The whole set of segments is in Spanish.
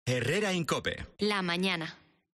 Herrera en COPE. La mañana.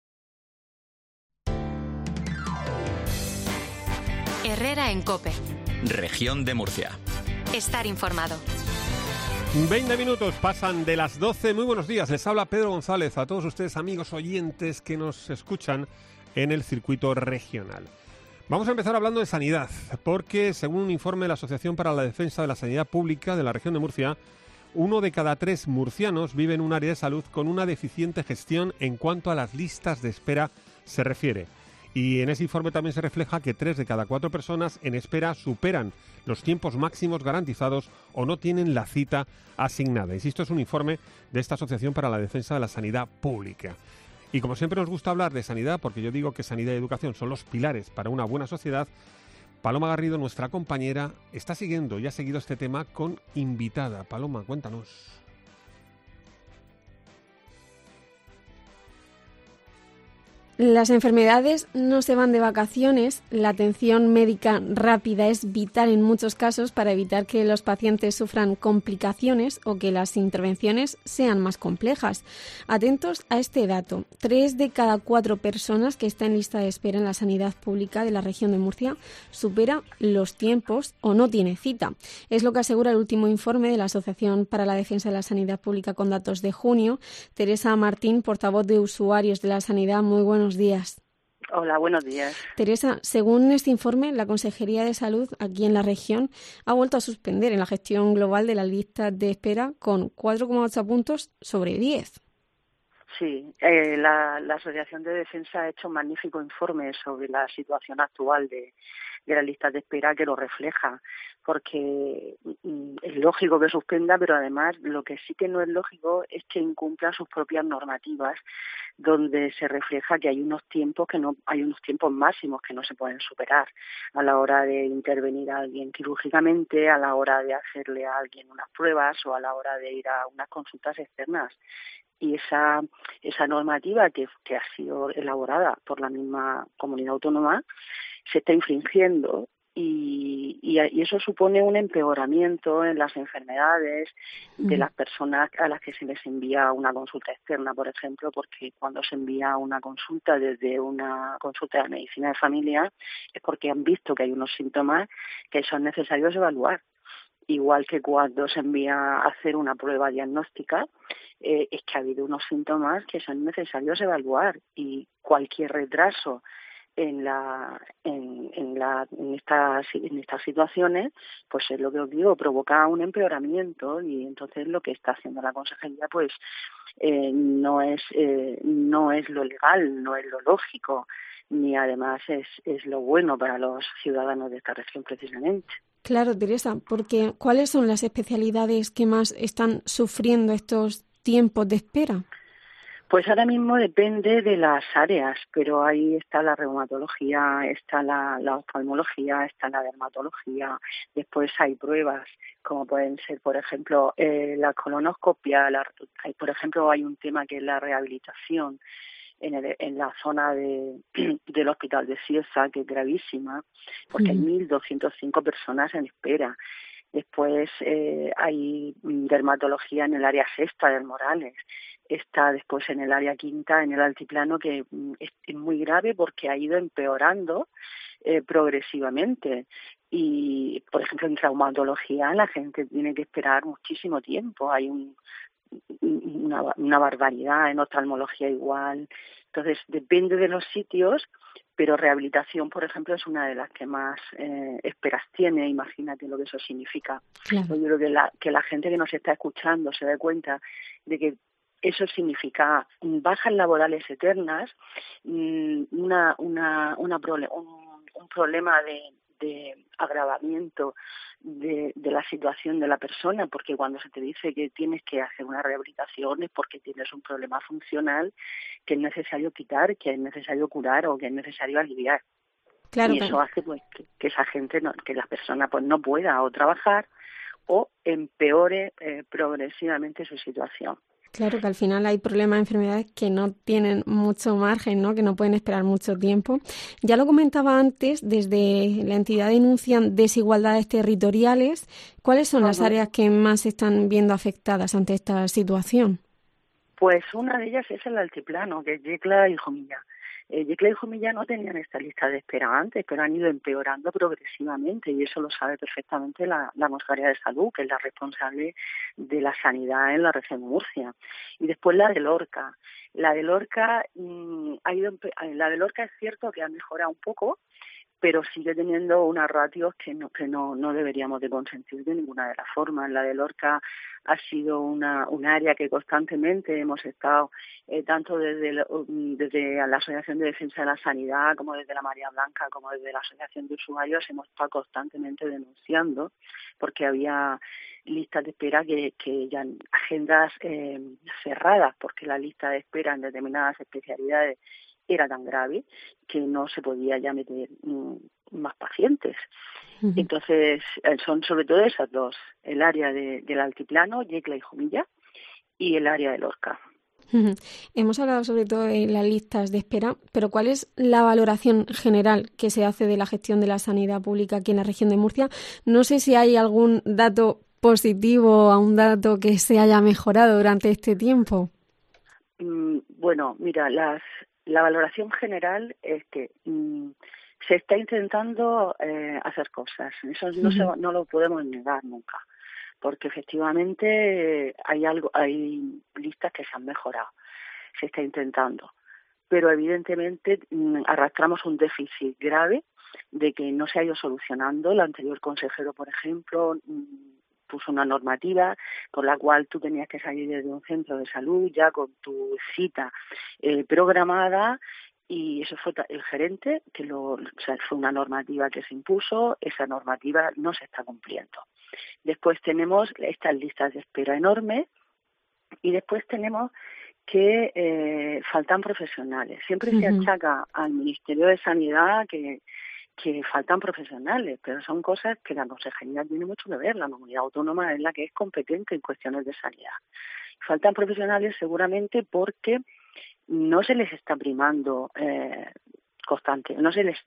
Herrera en COPE. Región de Murcia. Estar informado. 20 minutos pasan de las 12. Muy buenos días. Les habla Pedro González a todos ustedes, amigos oyentes que nos escuchan en el circuito regional. Vamos a empezar hablando de sanidad, porque según un informe de la Asociación para la Defensa de la Sanidad Pública de la región de Murcia, 1 de cada 3 murcianos vive en un área de salud con una deficiente gestión en cuanto a las listas de espera se refiere. Y en ese informe también se refleja que 3 de cada 4 personas en espera superan los tiempos máximos garantizados o no tienen la cita asignada. Insisto, es un informe de esta Asociación para la Defensa de la Sanidad Pública. Y como siempre nos gusta hablar de sanidad, porque yo digo que sanidad y educación son los pilares para una buena sociedad, Paloma Garrido, nuestra compañera, está siguiendo y ha seguido este tema con invitada. Paloma, cuéntanos. Las enfermedades no se van de vacaciones. La atención médica rápida es vital en muchos casos para evitar que los pacientes sufran complicaciones o que las intervenciones sean más complejas. Atentos a este dato. 3 de cada 4 personas que están en lista de espera en la sanidad pública de la región de Murcia supera los tiempos o no tiene cita. Es lo que asegura el último informe de la Asociación para la Defensa de la Sanidad Pública con datos de junio. Teresa Martín, portavoz de usuarios de la sanidad, muy buenos días. Hola, buenos días. Teresa, según este informe, la Consejería de Salud aquí en la región ha vuelto a suspender en la gestión global de las listas de espera con 4,8 puntos sobre 10. Sí, la Asociación de Defensa ha hecho un magnífico informe sobre la situación actual de las listas de espera que lo refleja, porque es lógico que suspenda, pero además lo que sí que no es lógico es que incumpla sus propias normativas, donde se refleja que hay unos tiempos máximos que no se pueden superar a la hora de intervenir a alguien quirúrgicamente, a la hora de hacerle a alguien unas pruebas o a la hora de ir a unas consultas externas. Y esa normativa que ha sido elaborada por la misma comunidad autónoma se está infringiendo y eso supone un empeoramiento en las enfermedades de las personas a las que se les envía una consulta externa, por ejemplo, porque cuando se envía una consulta desde una consulta de medicina de familia es porque han visto que hay unos síntomas que son necesarios evaluar. Igual que cuando se envía a hacer una prueba diagnóstica, es que ha habido unos síntomas que son necesarios evaluar y cualquier retraso en estas situaciones, pues es lo que os digo, provoca un empeoramiento y entonces lo que está haciendo la Consejería pues no es lo legal, no es lo lógico, ni además es lo bueno para los ciudadanos de esta región precisamente. Claro, Teresa, porque ¿cuáles son las especialidades que más están sufriendo estos tiempos de espera? Pues ahora mismo depende de las áreas, pero ahí está la reumatología, está la oftalmología, está la dermatología, después hay pruebas como pueden ser, por ejemplo, la colonoscopia, por ejemplo, hay un tema que es la rehabilitación en la zona del hospital de Cieza, que es gravísima, porque hay 1.205 personas en espera. Después hay dermatología en el área sexta del Morales. Está después en el área quinta, en el altiplano, que es muy grave porque ha ido empeorando progresivamente. Y, por ejemplo, en traumatología la gente tiene que esperar muchísimo tiempo. Hay una barbaridad, en oftalmología igual. Entonces, depende de los sitios, pero rehabilitación, por ejemplo, es una de las que más esperas tiene. Imagínate lo que eso significa. Claro. Yo creo que la gente que nos está escuchando se dé cuenta de que eso significa bajas laborales eternas, un problema de agravamiento de la situación de la persona, porque cuando se te dice que tienes que hacer una rehabilitación es porque tienes un problema funcional que es necesario quitar, que es necesario curar o que es necesario aliviar. Claro, y eso hace pues que esa gente, que la persona pues no pueda o trabajar o empeore progresivamente su situación. Claro, que al final hay problemas, enfermedades que no tienen mucho margen, ¿no? Que no pueden esperar mucho tiempo. Ya lo comentaba antes, desde la entidad denuncian desigualdades territoriales. ¿Cuáles son las áreas que más se están viendo afectadas ante esta situación? Pues una de ellas es el altiplano, que es Yecla y Jumilla. Yecla y Jumilla no tenían esta lista de espera antes, pero han ido empeorando progresivamente y eso lo sabe perfectamente la Consejería de Salud, que es la responsable de la sanidad en la región de Murcia. Y después la de Lorca. La de Lorca es cierto que ha mejorado un poco, pero sigue teniendo unas ratios que no deberíamos de consentir de ninguna de las formas. La de Lorca ha sido un área que constantemente hemos estado, tanto desde la Asociación de Defensa de la Sanidad, como desde la Marea Blanca, como desde la Asociación de Usuarios, hemos estado constantemente denunciando, porque había listas de espera que ya agendas cerradas, porque la lista de espera en determinadas especialidades era tan grave que no se podía ya meter más pacientes. Uh-huh. Entonces, son sobre todo esas dos, el área del altiplano, Yecla y Jumilla, y el área de Lorca. Uh-huh. Hemos hablado sobre todo de las listas de espera, pero ¿cuál es la valoración general que se hace de la gestión de la sanidad pública aquí en la región de Murcia? No sé si hay algún dato positivo o un dato que se haya mejorado durante este tiempo. Bueno, mira, la valoración general es que se está intentando hacer cosas. Eso no lo podemos negar nunca, porque efectivamente hay listas que se han mejorado. Se está intentando, pero evidentemente arrastramos un déficit grave de que no se ha ido solucionando. El anterior consejero, por ejemplo, puso una normativa por la cual tú tenías que salir desde un centro de salud ya con tu cita programada, y eso fue el gerente fue una normativa que se impuso. Esa normativa no se está cumpliendo. Después tenemos estas listas de espera enormes y después tenemos que faltan profesionales. Siempre se achaca al Ministerio de Sanidad que faltan profesionales, pero son cosas que la Consejería tiene mucho que ver. La comunidad autónoma es la que es competente en cuestiones de sanidad. Faltan profesionales seguramente porque no se les está primando no se les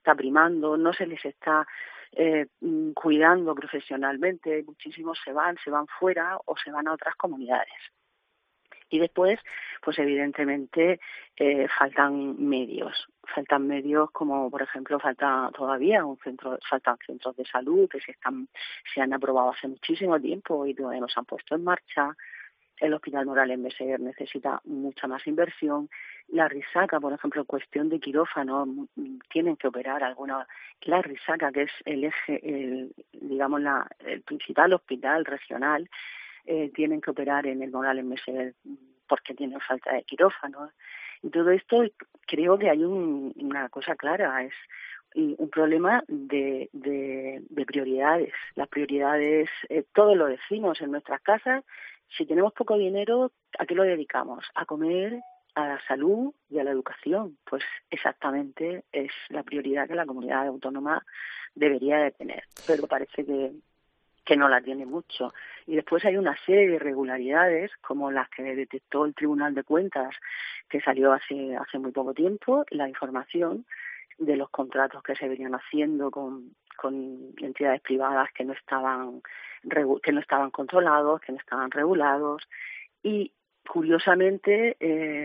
está cuidando profesionalmente. Muchísimos se van fuera o se van a otras comunidades. Y después, pues evidentemente faltan medios como, por ejemplo, faltan centros de salud que se han aprobado hace muchísimo tiempo y todavía no se han puesto en marcha. El Hospital Morales Meseguer necesita mucha más inversión. La Risaca, por ejemplo, en cuestión de quirófano, tienen que operar la Risaca, que es el eje, el principal hospital regional, tienen que operar en el Morales Meseguer porque tienen falta de quirófanos. Y todo esto, creo que hay una cosa clara, es un problema de prioridades. Las prioridades, todos lo decimos en nuestras casas: si tenemos poco dinero, ¿a qué lo dedicamos? A comer, a la salud y a la educación. Pues exactamente es la prioridad que la comunidad autónoma debería de tener, pero parece que no la tiene mucho. Y después hay una serie de irregularidades, como las que detectó el Tribunal de Cuentas, que salió hace muy poco tiempo, la información de los contratos que se venían haciendo con entidades privadas que no estaban controlados, que no estaban regulados. Y curiosamente,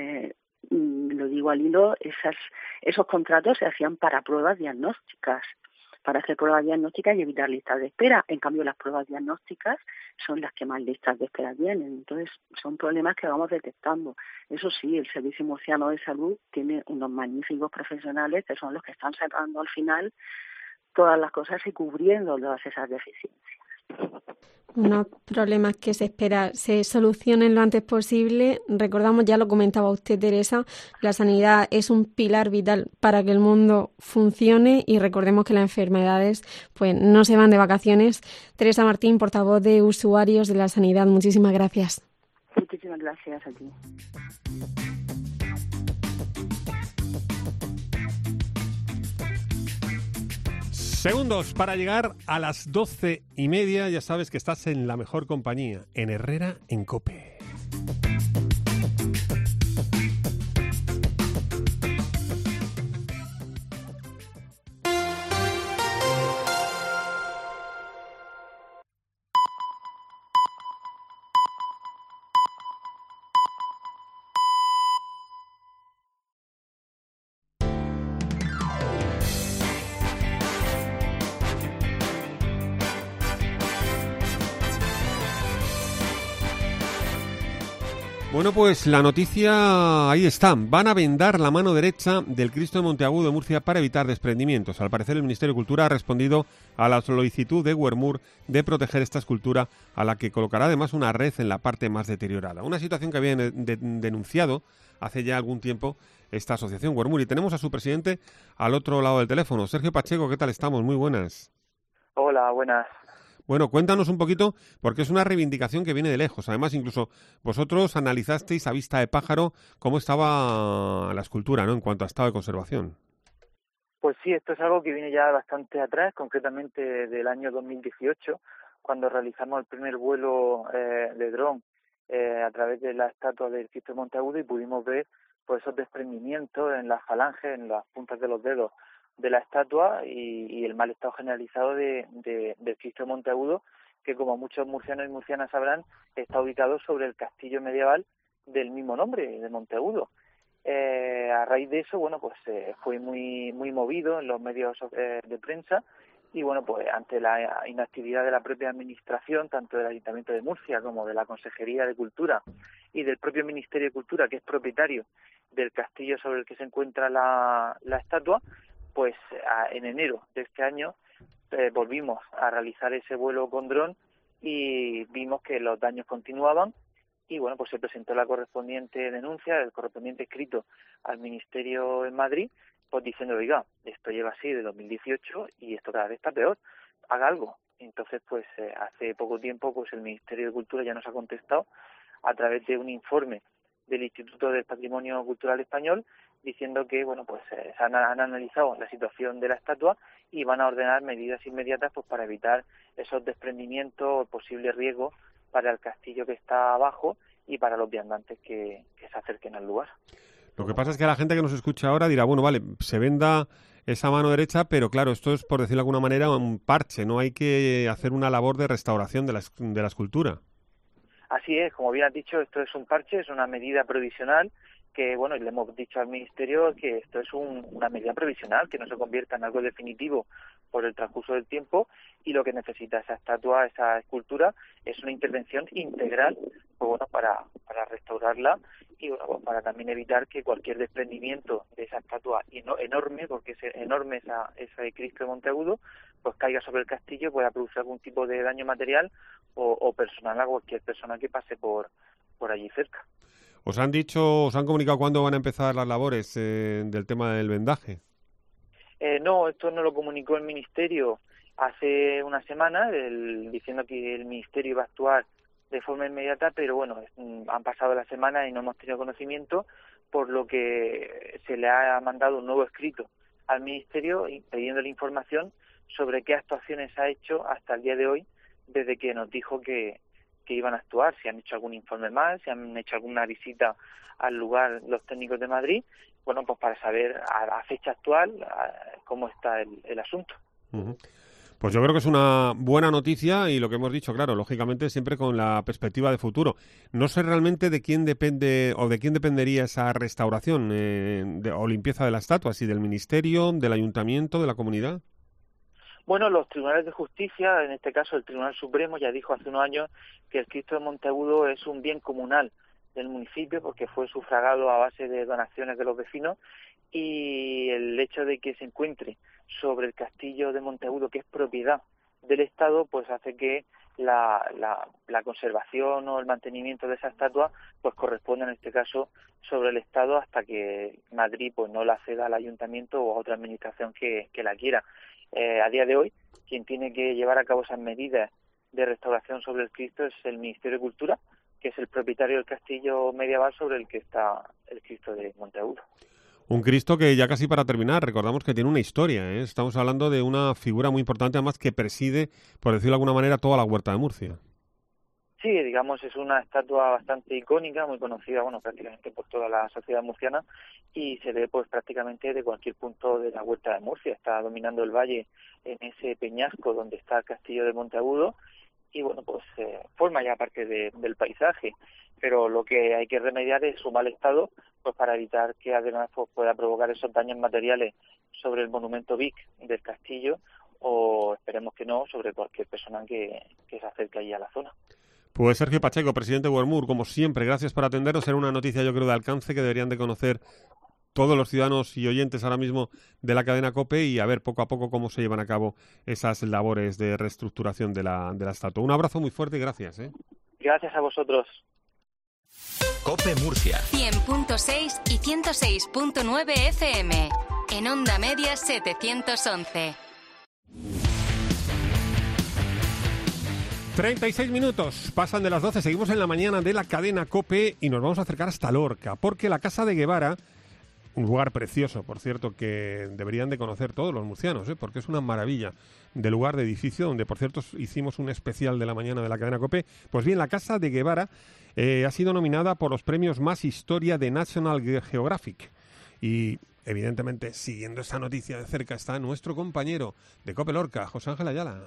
lo digo al hilo, esos contratos se hacían para pruebas diagnósticas, para hacer pruebas diagnósticas y evitar listas de espera. En cambio, las pruebas diagnósticas son las que más listas de espera tienen. Entonces, son problemas que vamos detectando. Eso sí, el Servicio Murciano de Salud tiene unos magníficos profesionales que son los que están sacando al final todas las cosas y cubriendo todas esas deficiencias. Unos problemas que se espera se solucionen lo antes posible. Recordamos, ya lo comentaba usted, Teresa, la sanidad es un pilar vital para que el mundo funcione, y recordemos que las enfermedades pues no se van de vacaciones. Teresa Martín, portavoz de Usuarios de la Sanidad, muchísimas gracias. Muchísimas gracias a ti. Segundos para llegar a las 12:30. Ya sabes que estás en la mejor compañía, en Herrera en COPE. Bueno, pues la noticia ahí está. Van a vendar la mano derecha del Cristo de Monteagudo de Murcia para evitar desprendimientos. Al parecer el Ministerio de Cultura ha respondido a la solicitud de Wermur de proteger esta escultura, a la que colocará además una red en la parte más deteriorada. Una situación que había denunciado hace ya algún tiempo esta asociación Wermur. Y tenemos a su presidente al otro lado del teléfono. Sergio Pacheco, ¿qué tal estamos? Muy buenas. Hola, buenas. Bueno, cuéntanos un poquito, porque es una reivindicación que viene de lejos. Además, incluso vosotros analizasteis a vista de pájaro cómo estaba la escultura, ¿no?, en cuanto a estado de conservación. Pues sí, esto es algo que viene ya bastante atrás, concretamente del año 2018, cuando realizamos el primer vuelo de dron a través de la estatua del Cristo de Monteagudo y pudimos ver pues esos desprendimientos en las falanges, en las puntas de los dedos de la estatua y el mal estado generalizado del Cristo de Monteagudo, que como muchos murcianos y murcianas sabrán, está ubicado sobre el castillo medieval del mismo nombre, de Monteagudo. A raíz de eso, bueno, pues fue muy movido en los medios de prensa y bueno, pues ante la inactividad de la propia administración, tanto del Ayuntamiento de Murcia como de la Consejería de Cultura y del propio Ministerio de Cultura, que es propietario del castillo sobre el que se encuentra la estatua, pues en enero de este año volvimos a realizar ese vuelo con dron y vimos que los daños continuaban y bueno, pues se presentó la correspondiente denuncia, el correspondiente escrito al Ministerio en Madrid, pues diciendo, oiga, esto lleva así de 2018 y esto cada vez está peor, haga algo. Entonces, pues hace poco tiempo pues el Ministerio de Cultura ya nos ha contestado a través de un informe del Instituto del Patrimonio Cultural Español, diciendo que bueno, pues han analizado la situación de la estatua y van a ordenar medidas inmediatas pues para evitar esos desprendimientos o posibles riesgos para el castillo que está abajo y para los viandantes que se acerquen al lugar. Lo que pasa es que la gente que nos escucha ahora dirá, bueno, vale, se venda esa mano derecha, pero claro, esto es, por decirlo de alguna manera, un parche, no hay que hacer una labor de restauración de la escultura. Así es, como bien has dicho, esto es un parche, es una medida provisional que, bueno, le hemos dicho al Ministerio que esto es una medida provisional, que no se convierta en algo definitivo por el transcurso del tiempo y lo que necesita esa estatua, esa escultura, es una intervención integral, pues bueno, para restaurarla y bueno, pues para también evitar que cualquier desprendimiento de esa estatua enorme, porque es enorme ese Cristo de Monteagudo, pues caiga sobre el castillo y pueda producir algún tipo de daño material o personal a cualquier persona que pase por allí cerca. ¿Os han comunicado cuándo van a empezar las labores del tema del vendaje? No, esto no lo comunicó el Ministerio hace una semana, diciendo que el Ministerio iba a actuar de forma inmediata, pero bueno, han pasado la semana y no hemos tenido conocimiento, por lo que se le ha mandado un nuevo escrito al Ministerio pidiendo la información sobre qué actuaciones ha hecho hasta el día de hoy, desde que nos dijo que iban a actuar, si han hecho algún informe más, si han hecho alguna visita al lugar los técnicos de Madrid, bueno, pues para saber a fecha actual cómo está el asunto. Uh-huh. Pues yo creo que es una buena noticia y lo que hemos dicho, claro, lógicamente siempre con la perspectiva de futuro. No sé realmente de quién depende o de quién dependería esa restauración o limpieza de la estatua, si del Ministerio, del Ayuntamiento, de la comunidad. Bueno, los tribunales de justicia, en este caso el Tribunal Supremo, ya dijo hace unos años que el Cristo de Monteagudo es un bien comunal del municipio porque fue sufragado a base de donaciones de los vecinos y el hecho de que se encuentre sobre el castillo de Monteagudo, que es propiedad del Estado, pues hace que la conservación o el mantenimiento de esa estatua pues corresponde en este caso sobre el Estado hasta que Madrid pues no la ceda al ayuntamiento o a otra administración que la quiera. A día de hoy, quien tiene que llevar a cabo esas medidas de restauración sobre el Cristo es el Ministerio de Cultura, que es el propietario del castillo medieval sobre el que está el Cristo de Monteagudo. Un Cristo que ya casi para terminar, recordamos que tiene una historia, ¿eh? Estamos hablando de una figura muy importante, además que preside, por decirlo de alguna manera, toda la Huerta de Murcia. Sí, digamos, es una estatua bastante icónica, muy conocida, bueno, prácticamente por toda la sociedad murciana y se ve pues prácticamente de cualquier punto de la Huerta de Murcia. Está dominando el valle en ese peñasco donde está el castillo de Monteagudo y bueno, pues forma ya parte del paisaje, pero lo que hay que remediar es su mal estado, pues para evitar que además pues, pueda provocar esos daños materiales sobre el monumento Vic del castillo o esperemos que no, sobre cualquier persona que se acerque allí a la zona. Pues Sergio Pacheco, presidente de Wormur, como siempre, gracias por atendernos. Era una noticia, yo creo, de alcance que deberían de conocer todos los ciudadanos y oyentes ahora mismo de la cadena COPE y a ver poco a poco cómo se llevan a cabo esas labores de reestructuración de la estatua. Un abrazo muy fuerte y gracias. Gracias a vosotros. COPE Murcia. 100.6 y 106.9 FM. En Onda Media 711. 36 minutos, pasan de las 12, seguimos en la mañana de la cadena COPE y nos vamos a acercar hasta Lorca, porque la Casa de Guevara, un lugar precioso, por cierto, que deberían de conocer todos los murcianos, porque es una maravilla de lugar, de edificio, donde, por cierto, hicimos un especial de la mañana de la cadena COPE. Pues bien, la Casa de Guevara ha sido nominada por los premios Más Historia de National Geographic. Y, evidentemente, siguiendo esta noticia de cerca está nuestro compañero de COPE Lorca, José Ángel Ayala.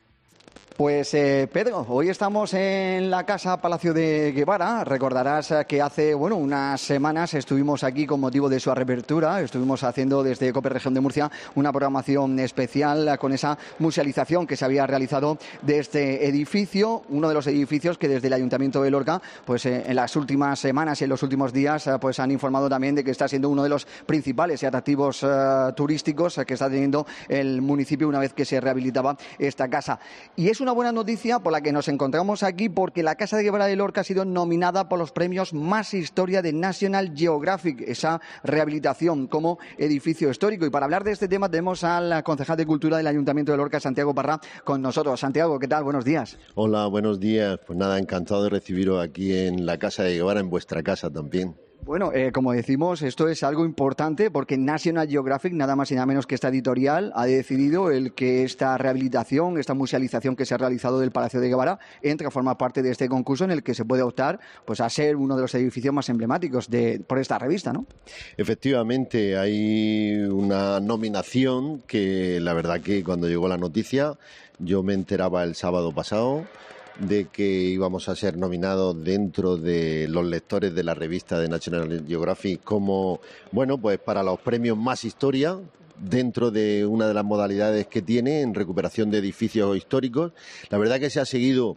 Pues Pedro, hoy estamos en la Casa Palacio de Guevara. Recordarás que hace unas semanas estuvimos aquí con motivo de su reapertura. Estuvimos haciendo desde COPE Región de Murcia una programación especial con esa musealización que se había realizado de este edificio, uno de los edificios que desde el Ayuntamiento de Lorca, pues en las últimas semanas y en los últimos días, pues han informado también de que está siendo uno de los principales y atractivos turísticos que está teniendo el municipio una vez que se rehabilitaba esta casa. Y es una buena noticia por la que nos encontramos aquí, porque la Casa de Guevara de Lorca ha sido nominada por los premios Más Historia de National Geographic, esa rehabilitación como edificio histórico. Y para hablar de este tema tenemos al concejal de Cultura del Ayuntamiento de Lorca, Santiago Parra, con nosotros. Santiago, ¿qué tal? Buenos días. Hola, buenos días. Pues nada, encantado de recibiros aquí en la Casa de Guevara, en vuestra casa también. Bueno, como decimos, esto es algo importante porque National Geographic, nada más y nada menos que esta editorial, ha decidido el que esta rehabilitación, esta musealización que se ha realizado del Palacio de Guevara entre a formar parte de este concurso en el que se puede optar pues a ser uno de los edificios más emblemáticos por esta revista, ¿no? Efectivamente, hay una nominación que la verdad que cuando llegó la noticia yo me enteraba el sábado pasado de que íbamos a ser nominados dentro de los lectores de la revista de National Geographic como, pues para los premios Más Historia, dentro de una de las modalidades que tiene en recuperación de edificios históricos. La verdad que se ha seguido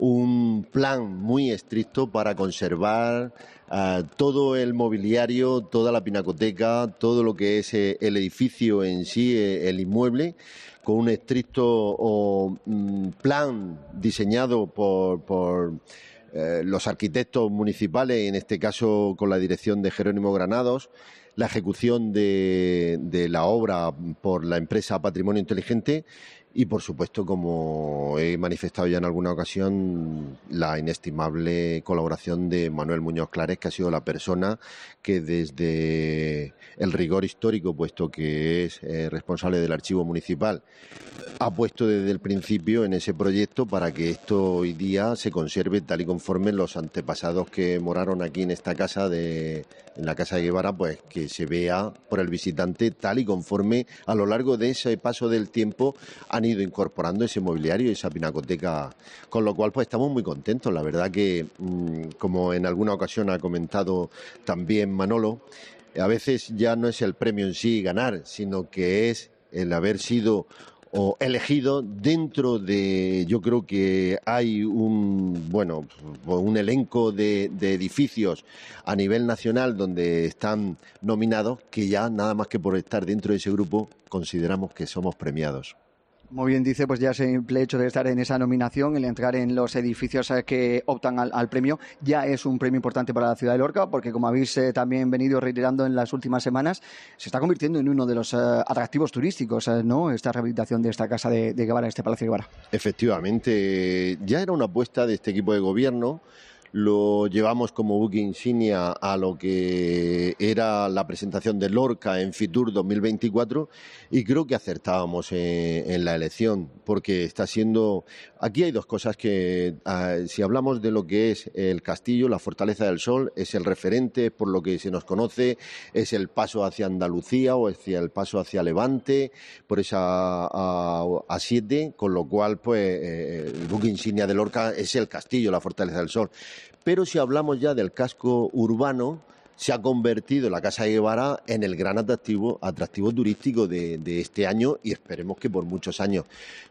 un plan muy estricto para conservar todo el mobiliario, toda la pinacoteca, todo lo que es el edificio en sí, el inmueble, con un estricto plan diseñado por los arquitectos municipales, en este caso con la dirección de Jerónimo Granados, la ejecución de la obra por la empresa Patrimonio Inteligente y, por supuesto, como he manifestado ya en alguna ocasión, la inestimable colaboración de Manuel Muñoz Clares, que ha sido la persona que desde el rigor histórico, puesto que es responsable del archivo municipal, ha puesto desde el principio en ese proyecto para que esto hoy día se conserve tal y conforme los antepasados que moraron aquí en esta casa, en la Casa de Guevara, pues que se vea por el visitante tal y conforme a lo largo de ese paso del tiempo han ido incorporando ese mobiliario y esa pinacoteca, con lo cual pues estamos muy contentos. La verdad que, como en alguna ocasión ha comentado también Manolo, a veces ya no es el premio en sí ganar, sino que es el haber sido elegido dentro de, yo creo que hay un elenco de edificios a nivel nacional donde están nominados, que ya nada más que por estar dentro de ese grupo consideramos que somos premiados. Muy bien, dice, pues ya el simple hecho de estar en esa nominación, el entrar en los edificios que optan al premio, ya es un premio importante para la ciudad de Lorca, porque como habéis también venido reiterando en las últimas semanas, se está convirtiendo en uno de los atractivos turísticos, ¿no?, esta rehabilitación de esta Casa de Guevara, este Palacio de Guevara. Efectivamente, ya era una apuesta de este equipo de gobierno. Lo llevamos como buque insignia a lo que era la presentación de Lorca en Fitur 2024 y creo que acertábamos en la elección, porque está siendo... Aquí hay dos cosas que, si hablamos de lo que es el castillo, la Fortaleza del Sol, es el referente por lo que se nos conoce, es el paso hacia Andalucía o hacia el paso hacia Levante, por esa A7, con lo cual pues el buque insignia de Lorca es el castillo, la Fortaleza del Sol. Pero si hablamos ya del casco urbano, se ha convertido la Casa de Guevara en el gran atractivo turístico de este año y esperemos que por muchos años.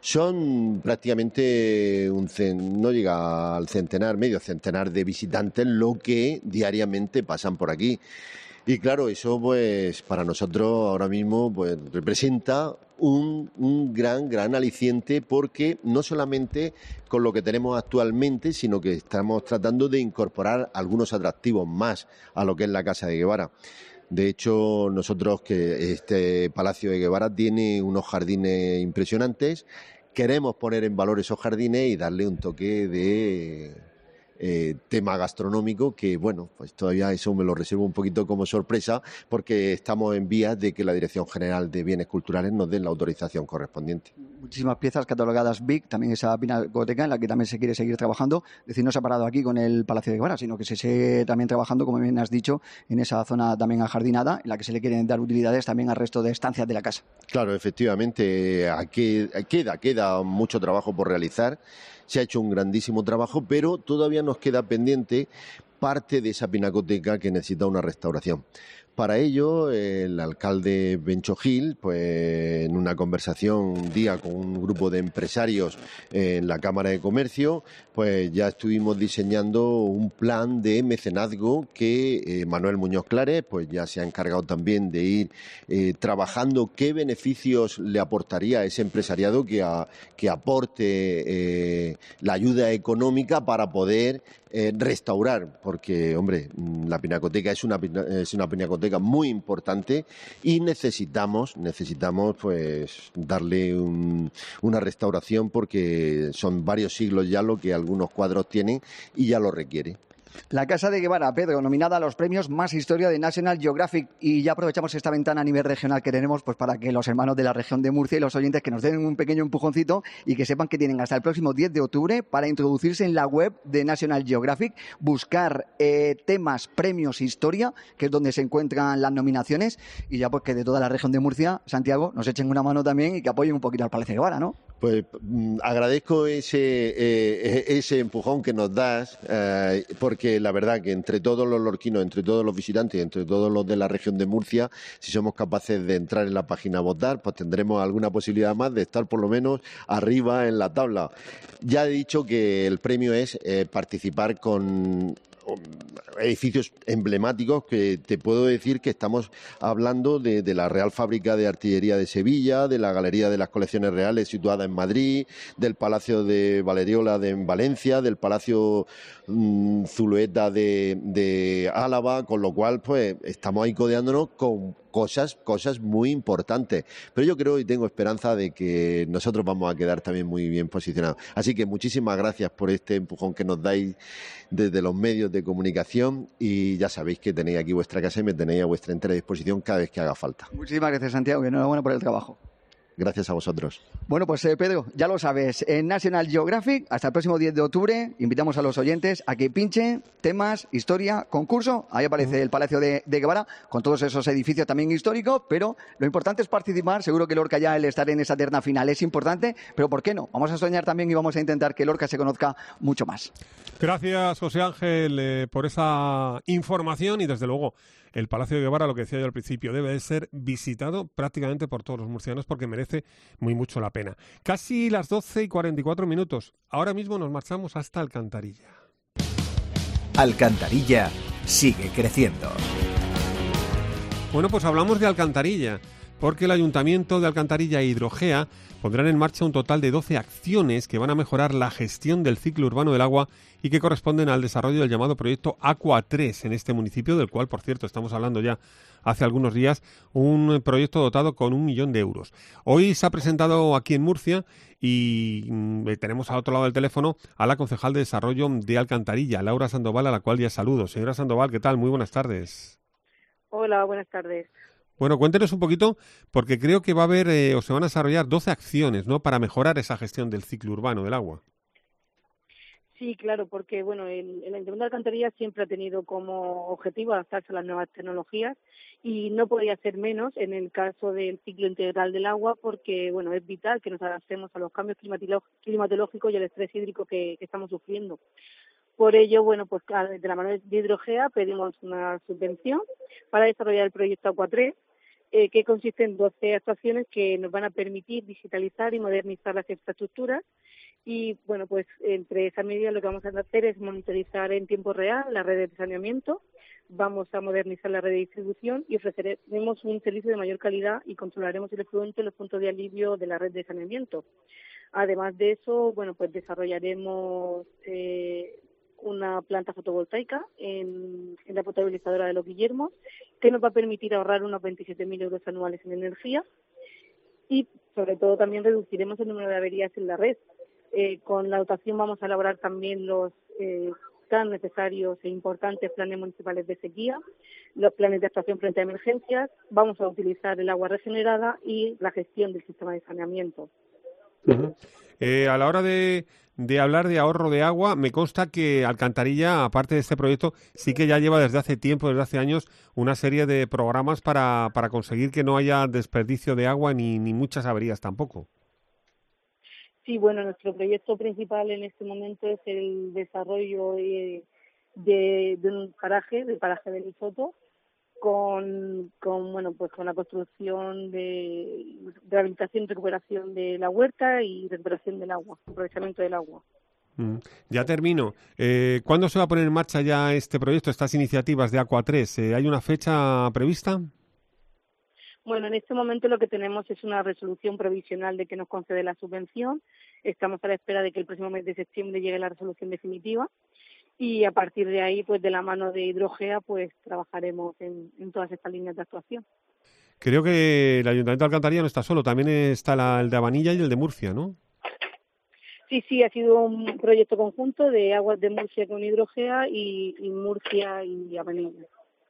Son prácticamente no llega al centenar, medio centenar de visitantes lo que diariamente pasan por aquí. Y claro, eso pues para nosotros ahora mismo pues representa un gran aliciente, porque no solamente con lo que tenemos actualmente, sino que estamos tratando de incorporar algunos atractivos más a lo que es la Casa de Guevara. De hecho, nosotros, que este Palacio de Guevara tiene unos jardines impresionantes, queremos poner en valor esos jardines y darle un toque de tema gastronómico, que bueno, pues todavía eso me lo reservo un poquito como sorpresa, porque estamos en vías de que la Dirección General de Bienes Culturales nos dé la autorización correspondiente. Muchísimas piezas catalogadas BIC, también esa pinacoteca en la que también se quiere seguir trabajando. Es decir, no se ha parado aquí con el Palacio de Guevara, sino que se sigue también trabajando, como bien has dicho, en esa zona también ajardinada, en la que se le quieren dar utilidades también al resto de estancias de la casa. Claro, efectivamente, aquí queda mucho trabajo por realizar. Se ha hecho un grandísimo trabajo, pero todavía nos queda pendiente parte de esa pinacoteca que necesita una restauración. Para ello, el alcalde Bencho Gil, pues en una conversación un día con un grupo de empresarios en la Cámara de Comercio, pues ya estuvimos diseñando un plan de mecenazgo que Manuel Muñoz Claret pues ya se ha encargado también de ir trabajando qué beneficios le aportaría a ese empresariado que aporte la ayuda económica para poder restaurar, porque, hombre, la pinacoteca es una pinacoteca muy importante y necesitamos pues darle una restauración, porque son varios siglos ya lo que algunos cuadros tienen y ya lo requiere. La Casa de Guevara, Pedro, nominada a los premios Más Historia de National Geographic, y ya aprovechamos esta ventana a nivel regional que tenemos pues para que los hermanos de la región de Murcia y los oyentes que nos den un pequeño empujoncito y que sepan que tienen hasta el próximo 10 de octubre para introducirse en la web de National Geographic, buscar temas, premios, historia, que es donde se encuentran las nominaciones, y ya pues que de toda la región de Murcia, Santiago, nos echen una mano también y que apoyen un poquito al Palacio de Guevara, ¿no? Pues agradezco ese empujón que nos das, porque la verdad que entre todos los lorquinos, entre todos los visitantes, entre todos los de la región de Murcia, si somos capaces de entrar en la página a votar, pues tendremos alguna posibilidad más de estar por lo menos arriba en la tabla. Ya he dicho que el premio es participar con edificios emblemáticos, que te puedo decir que estamos hablando de la Real Fábrica de Artillería de Sevilla, de la Galería de las Colecciones Reales situada en Madrid, del Palacio de Valeriola en Valencia, del Palacio Zulueta de Álava, con lo cual pues estamos ahí codeándonos con cosas muy importantes. Pero yo creo y tengo esperanza de que nosotros vamos a quedar también muy bien posicionados. Así que muchísimas gracias por este empujón que nos dais desde los medios de comunicación, y ya sabéis que tenéis aquí vuestra casa y me tenéis a vuestra entera disposición cada vez que haga falta. Muchísimas gracias, Santiago, y enhorabuena por el trabajo. Gracias a vosotros. Bueno, pues Pedro, ya lo sabes, en National Geographic, hasta el próximo 10 de octubre, invitamos a los oyentes a que pinchen temas, historia, concurso. Ahí aparece el Palacio de Guevara, con todos esos edificios también históricos, pero lo importante es participar. Seguro que Lorca ya el estar en esa terna final es importante, pero ¿por qué no? Vamos a soñar también y vamos a intentar que Lorca se conozca mucho más. Gracias, José Ángel, por esa información, y desde luego el Palacio de Guevara, lo que decía yo al principio, debe de ser visitado prácticamente por todos los murcianos porque merece muy mucho la pena. Casi las 12:44. Ahora mismo nos marchamos hasta Alcantarilla. Alcantarilla sigue creciendo. Bueno, pues hablamos de Alcantarilla, porque el Ayuntamiento de Alcantarilla e Hidrogea pondrán en marcha un total de 12 acciones que van a mejorar la gestión del ciclo urbano del agua y que corresponden al desarrollo del llamado proyecto Aqua 3 en este municipio, del cual, por cierto, estamos hablando ya hace algunos días, un proyecto dotado con 1 millón de euros. Hoy se ha presentado aquí en Murcia y tenemos al otro lado del teléfono a la concejal de Desarrollo de Alcantarilla, Laura Sandoval, a la cual ya saludo. Señora Sandoval, ¿qué tal? Muy buenas tardes. Hola, buenas tardes. Bueno, cuéntenos un poquito, porque creo que va a haber o se van a desarrollar 12 acciones, ¿no?, para mejorar esa gestión del ciclo urbano del agua. Sí, claro, porque bueno, el Ayuntamiento de Alcantarilla siempre ha tenido como objetivo adaptarse a las nuevas tecnologías y no podría ser menos en el caso del ciclo integral del agua, porque bueno, es vital que nos adaptemos a los cambios climatológicos y al estrés hídrico que estamos sufriendo. Por ello, bueno, pues de la mano de Hidrogea pedimos una subvención para desarrollar el proyecto Aqua 3, que consiste en 12 actuaciones que nos van a permitir digitalizar y modernizar las infraestructuras. Y, bueno, pues entre esas medidas lo que vamos a hacer es monitorizar en tiempo real las redes de saneamiento, vamos a modernizar la red de distribución y ofreceremos un servicio de mayor calidad y controlaremos el efluente en los puntos de alivio de la red de saneamiento. Además de eso, bueno, pues desarrollaremos una planta fotovoltaica en la potabilizadora de Los Guillermos, que nos va a permitir ahorrar unos 27.000 euros anuales en energía y, sobre todo, también reduciremos el número de averías en la red. Con la dotación vamos a elaborar también los tan necesarios e importantes planes municipales de sequía, los planes de actuación frente a emergencias, vamos a utilizar el agua regenerada y la gestión del sistema de saneamiento. Uh-huh. A la hora de hablar de ahorro de agua, me consta que Alcantarilla, aparte de este proyecto, sí que ya lleva desde hace tiempo, desde hace años, una serie de programas para conseguir que no haya desperdicio de agua ni muchas averías tampoco. Sí, bueno, nuestro proyecto principal en este momento es el desarrollo de un paraje, del paraje del Isoto, con la construcción de rehabilitación y recuperación de la huerta y recuperación del agua, aprovechamiento del agua. Ya termino. ¿Cuándo se va a poner en marcha ya este proyecto, estas iniciativas de Aqua 3? ¿Hay una fecha prevista? Bueno, en este momento lo que tenemos es una resolución provisional de que nos concede la subvención. Estamos a la espera de que el próximo mes de septiembre llegue la resolución definitiva y a partir de ahí, pues de la mano de Hidrogea, pues trabajaremos en todas estas líneas de actuación. Creo que el Ayuntamiento de Alcantarilla no está solo, también está el de Abanilla y el de Murcia, ¿no? Sí, ha sido un proyecto conjunto de Aguas de Murcia con Hidrogea y Murcia y Abanilla.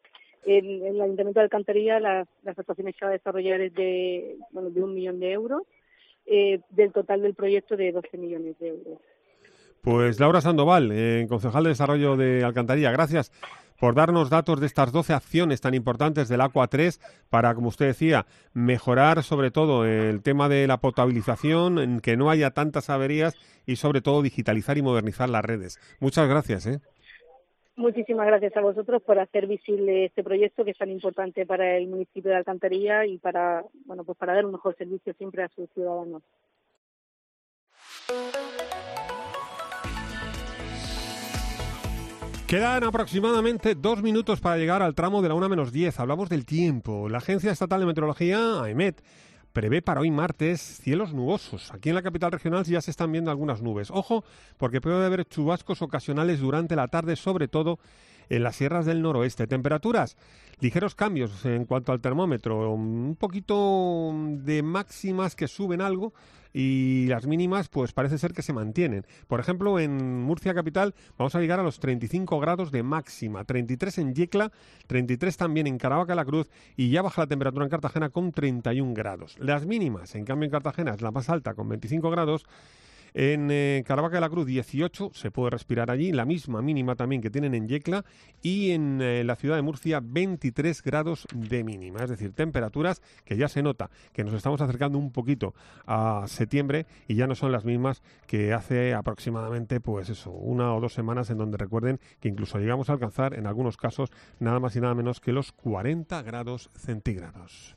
El Ayuntamiento de Alcantarilla las actuaciones que va a desarrollar es de 1 millón de euros, del total del proyecto de 12 millones de euros. Pues Laura Sandoval, concejal de Desarrollo de Alcantarilla, gracias por darnos datos de estas 12 acciones tan importantes del Aqua 3 para, como usted decía, mejorar sobre todo el tema de la potabilización, en que no haya tantas averías y sobre todo digitalizar y modernizar las redes. Muchas gracias. Muchísimas gracias a vosotros por hacer visible este proyecto que es tan importante para el municipio de Alcantarilla y para dar un mejor servicio siempre a sus ciudadanos. Quedan aproximadamente 2 minutos para llegar al tramo de la 1:10. Hablamos del tiempo. La Agencia Estatal de Meteorología, AEMET, prevé para hoy martes cielos nubosos. Aquí en la capital regional ya se están viendo algunas nubes. Ojo, porque puede haber chubascos ocasionales durante la tarde, sobre todo en las sierras del noroeste. Temperaturas, ligeros cambios en cuanto al termómetro. Un poquito de máximas que suben algo y las mínimas pues parece ser que se mantienen. Por ejemplo, en Murcia capital vamos a llegar a los 35 grados de máxima, 33 en Yecla, 33 también en Caravaca la Cruz y ya baja la temperatura en Cartagena con 31 grados. Las mínimas, en cambio en Cartagena es la más alta con 25 grados. En Caravaca de la Cruz 18, se puede respirar allí, la misma mínima también que tienen en Yecla y en la ciudad de Murcia 23 grados de mínima, es decir, temperaturas que ya se nota que nos estamos acercando un poquito a septiembre y ya no son las mismas que hace aproximadamente 1 o 2 semanas, en donde recuerden que incluso llegamos a alcanzar en algunos casos nada más y nada menos que los 40 grados centígrados.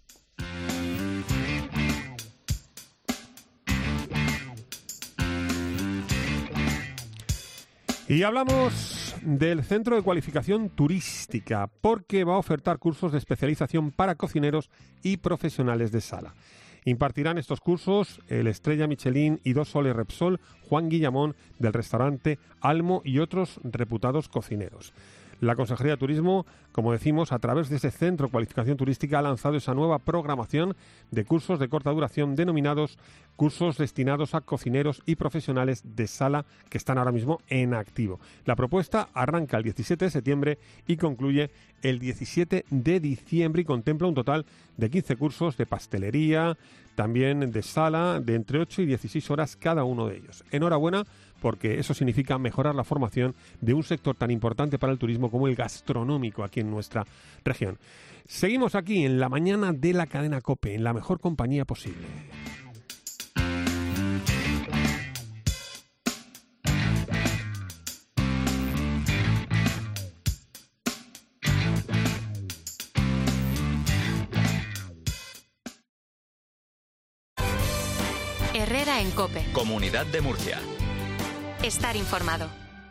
Y hablamos del Centro de Cualificación Turística, porque va a ofertar cursos de especialización para cocineros y profesionales de sala. Impartirán estos cursos el estrella Michelin y 2 soles Repsol Juan Guillamón del restaurante Almo y otros reputados cocineros. La Consejería de Turismo, como decimos, a través de ese Centro de Cualificación Turística ha lanzado esa nueva programación de cursos de corta duración denominados cursos destinados a cocineros y profesionales de sala que están ahora mismo en activo. La propuesta arranca el 17 de septiembre y concluye el 17 de diciembre y contempla un total de 15 cursos de pastelería, también de sala, de entre 8 y 16 horas cada uno de ellos. Enhorabuena, porque eso significa mejorar la formación de un sector tan importante para el turismo como el gastronómico aquí en nuestra región. Seguimos aquí en la mañana de la cadena COPE, en la mejor compañía posible. Herrera en COPE. Comunidad de Murcia. Estar informado.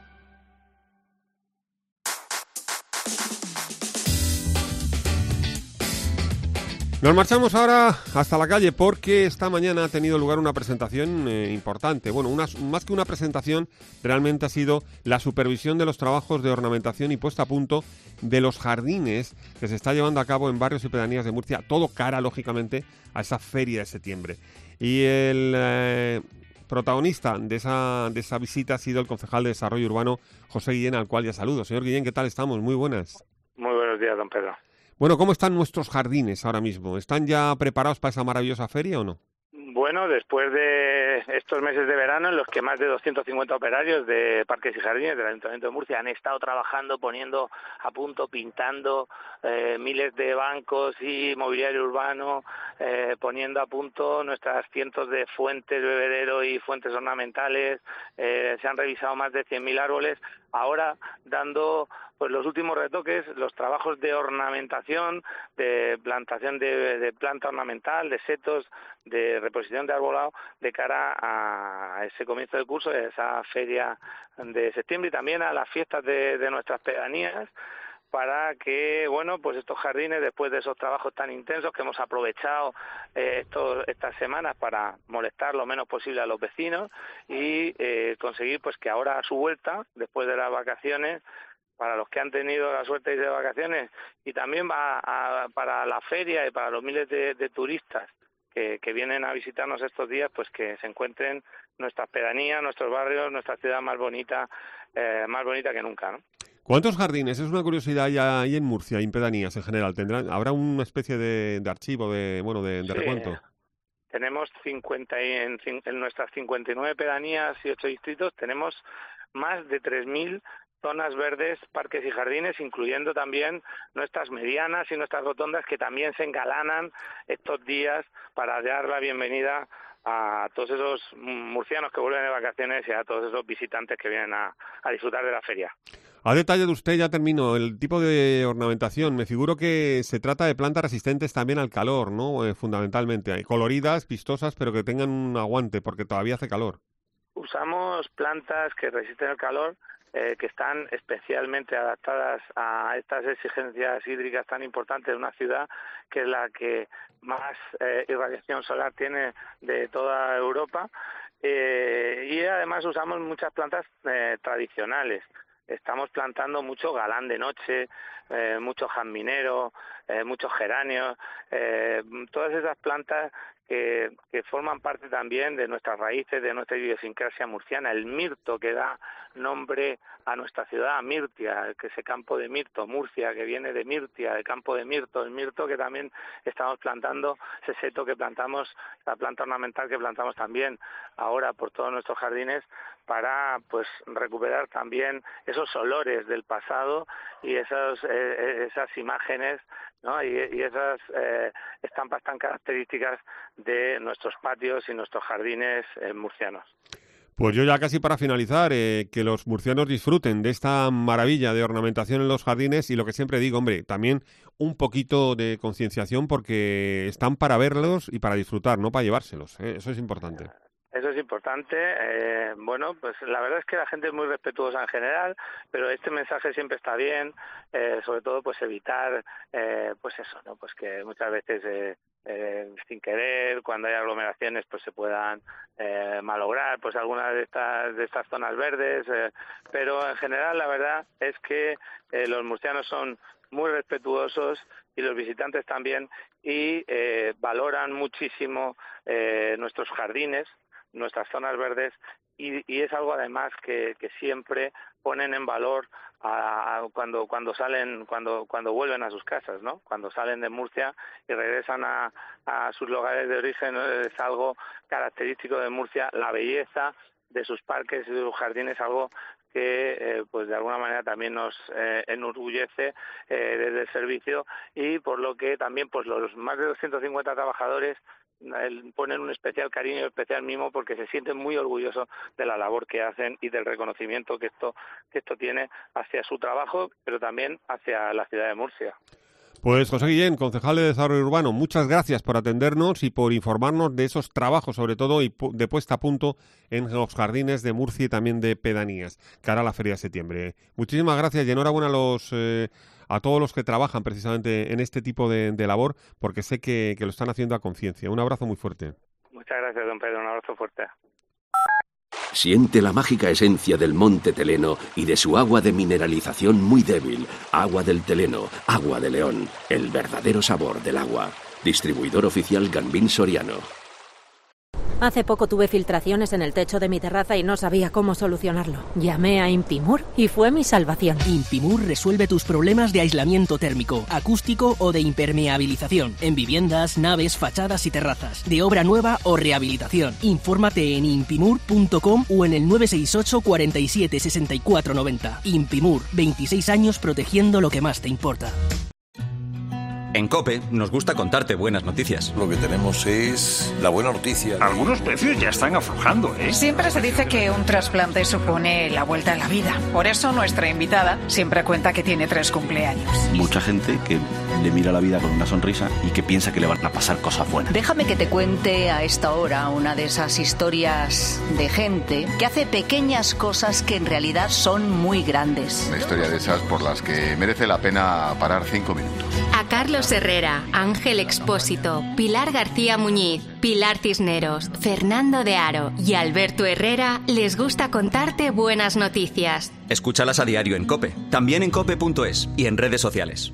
Nos marchamos ahora hasta la calle porque esta mañana ha tenido lugar una presentación importante. Bueno, más que una presentación, realmente ha sido la supervisión de los trabajos de ornamentación y puesta a punto de los jardines que se está llevando a cabo en barrios y pedanías de Murcia, todo cara, lógicamente, a esa feria de septiembre. Y el protagonista de esa visita ha sido el concejal de Desarrollo Urbano, José Guillén, al cual ya saludo. Señor Guillén, ¿qué tal estamos? Muy buenas. Muy buenos días, don Pedro. Bueno, ¿cómo están nuestros jardines ahora mismo? ¿Están ya preparados para esa maravillosa feria o no? Bueno, después de estos meses de verano en los que más de 250 operarios de parques y jardines del Ayuntamiento de Murcia han estado trabajando, poniendo a punto, pintando miles de bancos y mobiliario urbano, poniendo a punto nuestras cientos de fuentes, bebedero y fuentes ornamentales, se han revisado más de 100.000 árboles, ahora dando pues los últimos retoques, los trabajos de ornamentación, de plantación de planta ornamental, de setos, de reposición de arbolado, de cara a ese comienzo de curso, de esa feria de septiembre y también a las fiestas de nuestras pedanías, para que, bueno, pues estos jardines, después de esos trabajos tan intensos que hemos aprovechado estas semanas para molestar lo menos posible a los vecinos y conseguir pues que ahora a su vuelta, después de las vacaciones, para los que han tenido la suerte de ir de vacaciones y también para la feria y para los miles de turistas que vienen a visitarnos estos días, pues que se encuentren nuestras pedanías, nuestros barrios, nuestra ciudad más bonita que nunca, ¿no? ¿Cuántos jardines? Es una curiosidad ya hay en Murcia y en pedanías en general. ¿Habrá una especie de archivo, de recuento? Tenemos 50 en nuestras 59 pedanías y 8 distritos, tenemos más de 3.000 zonas verdes, parques y jardines, incluyendo también nuestras medianas y nuestras rotondas que también se engalanan estos días para dar la bienvenida a todos esos murcianos que vuelven de vacaciones y a todos esos visitantes que vienen a disfrutar de la feria. Ha detallado usted, ya termino, el tipo de ornamentación. Me figuro que se trata de plantas resistentes también al calor, ¿no? Fundamentalmente. Hay coloridas, vistosas, pero que tengan un aguante porque todavía hace calor. Usamos plantas que resisten el calor, que están especialmente adaptadas a estas exigencias hídricas tan importantes de una ciudad que es la que más irradiación solar tiene de toda Europa, y además usamos muchas plantas tradicionales. Estamos plantando mucho galán de noche, mucho jazminero, muchos geranios, todas esas plantas que forman parte también de nuestras raíces, de nuestra idiosincrasia murciana. El mirto, que da nombre a nuestra ciudad, Mirtia, que ese campo de mirto, Murcia, que viene de Mirtia, de campo de mirto, el mirto que también estamos plantando, ese seto que plantamos, la planta ornamental que plantamos también ahora por todos nuestros jardines, para pues recuperar también esos olores del pasado y esas imágenes, ¿no? y esas estampas tan características de nuestros patios y nuestros jardines murcianos. Pues yo ya casi para finalizar, que los murcianos disfruten de esta maravilla de ornamentación en los jardines y lo que siempre digo, hombre, también un poquito de concienciación porque están para verlos y para disfrutar, no para llevárselos, eso es importante. Eso es importante. Bueno, pues la verdad es que la gente es muy respetuosa en general, pero este mensaje siempre está bien, sobre todo pues evitar, pues eso, ¿no? Pues que muchas veces sin querer, cuando hay aglomeraciones, pues se puedan malograr pues algunas de estas zonas verdes, pero en general la verdad es que los murcianos son muy respetuosos y los visitantes también y valoran muchísimo nuestros jardines, nuestras zonas verdes y es algo además que siempre ponen en valor cuando vuelven a sus casas, ¿no? Cuando salen de Murcia y regresan a sus lugares de origen, ¿no? Es algo característico de Murcia, la belleza de sus parques y de sus jardines, algo que pues de alguna manera también nos enorgullece desde el servicio y por lo que también pues los más de 250 trabajadores ponen un especial cariño y especial mimo porque se sienten muy orgullosos de la labor que hacen y del reconocimiento que esto tiene hacia su trabajo, pero también hacia la ciudad de Murcia. Pues José Guillén, concejal de Desarrollo Urbano, muchas gracias por atendernos y por informarnos de esos trabajos, sobre todo, y de puesta a punto en los jardines de Murcia y también de pedanías, cara a la Feria de Septiembre. Muchísimas gracias y enhorabuena a todos los que trabajan precisamente en este tipo de labor, porque sé que lo están haciendo a conciencia. Un abrazo muy fuerte. Muchas gracias, don Pedro. Un abrazo fuerte. Siente la mágica esencia del Monte Teleno y de su agua de mineralización muy débil. Agua del Teleno, agua de León, el verdadero sabor del agua. Distribuidor oficial Gambín Soriano. Hace poco tuve filtraciones en el techo de mi terraza y no sabía cómo solucionarlo. Llamé a Impimur y fue mi salvación. Impimur resuelve tus problemas de aislamiento térmico, acústico o de impermeabilización en viviendas, naves, fachadas y terrazas, de obra nueva o rehabilitación. Infórmate en impimur.com o en el 968 47 64 90. Impimur, 26 años protegiendo lo que más te importa. En COPE nos gusta contarte buenas noticias. Lo que tenemos es la buena noticia. Algunos precios ya están aflojando, ¿eh? Siempre se dice que un trasplante supone la vuelta a la vida. Por eso nuestra invitada siempre cuenta que tiene 3 cumpleaños. Mucha gente que le mira la vida con una sonrisa y que piensa que le van a pasar cosas buenas. Déjame que te cuente a esta hora una de esas historias de gente que hace pequeñas cosas que en realidad son muy grandes. Una historia de esas por las que merece la pena parar 5 minutos. A Carlos Herrera, Ángel Expósito, Pilar García Muñiz, Pilar Cisneros, Fernando de Aro y Alberto Herrera les gusta contarte buenas noticias. Escúchalas a diario en COPE, también en cope.es y en redes sociales.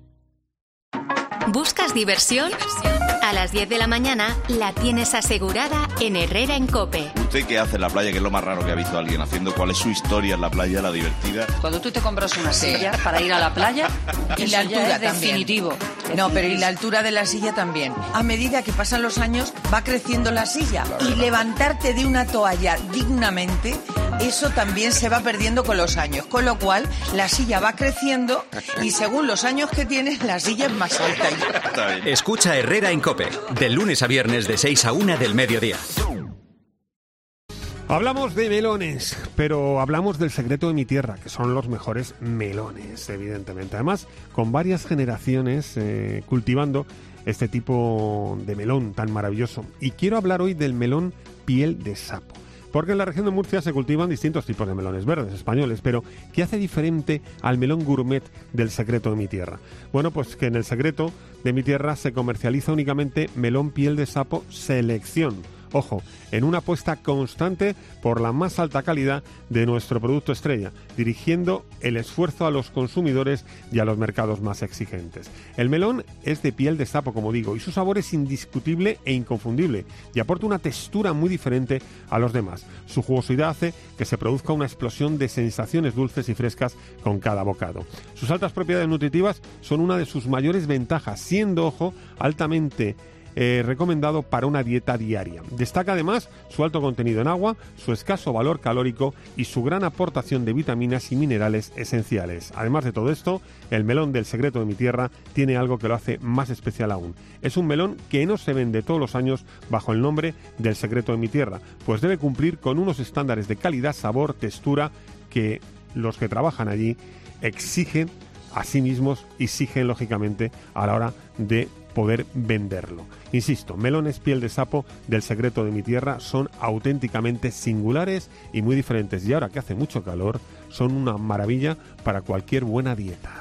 ¿Buscas diversión? A las 10 de la mañana la tienes asegurada en Herrera en COPE. ¿Usted qué hace en la playa? ¿Qué es lo más raro que ha visto alguien haciendo? ¿Cuál es su historia en la playa, la divertida? Cuando tú te compras una silla para ir a la playa, y la altura es definitivo. No, pero y la altura de la silla también. A medida que pasan los años, va creciendo la silla. Y levantarte de una toalla dignamente, eso también se va perdiendo con los años. Con lo cual, la silla va creciendo y según los años que tienes, la silla es más alta. Escucha Herrera en COPE, de lunes a viernes de 6 a 1 del mediodía. Hablamos de melones, pero hablamos del secreto de mi tierra, que son los mejores melones, evidentemente. Además, con varias generaciones cultivando este tipo de melón tan maravilloso. Y quiero hablar hoy del melón piel de sapo. Porque en la región de Murcia se cultivan distintos tipos de melones verdes españoles, pero ¿qué hace diferente al melón gourmet del secreto de mi tierra? Bueno, pues que en el secreto de mi tierra se comercializa únicamente melón piel de sapo selección. Ojo, en una apuesta constante por la más alta calidad de nuestro producto estrella, dirigiendo el esfuerzo a los consumidores y a los mercados más exigentes. El melón es de piel de sapo, como digo, y su sabor es indiscutible e inconfundible, y aporta una textura muy diferente a los demás. Su jugosidad hace que se produzca una explosión de sensaciones dulces y frescas con cada bocado. Sus altas propiedades nutritivas son una de sus mayores ventajas, siendo, ojo, altamente recomendado para una dieta diaria. Destaca además su alto contenido en agua, su escaso valor calórico y su gran aportación de vitaminas y minerales esenciales. Además de todo esto, el melón del secreto de mi tierra tiene algo que lo hace más especial aún. Es un melón que no se vende todos los años bajo el nombre del secreto de mi tierra, pues debe cumplir con unos estándares de calidad, sabor, textura que los que trabajan allí exigen a sí mismos y exigen lógicamente a la hora de poder venderlo. Insisto, melones piel de sapo del secreto de mi tierra son auténticamente singulares y muy diferentes, y ahora que hace mucho calor son una maravilla para cualquier buena dieta.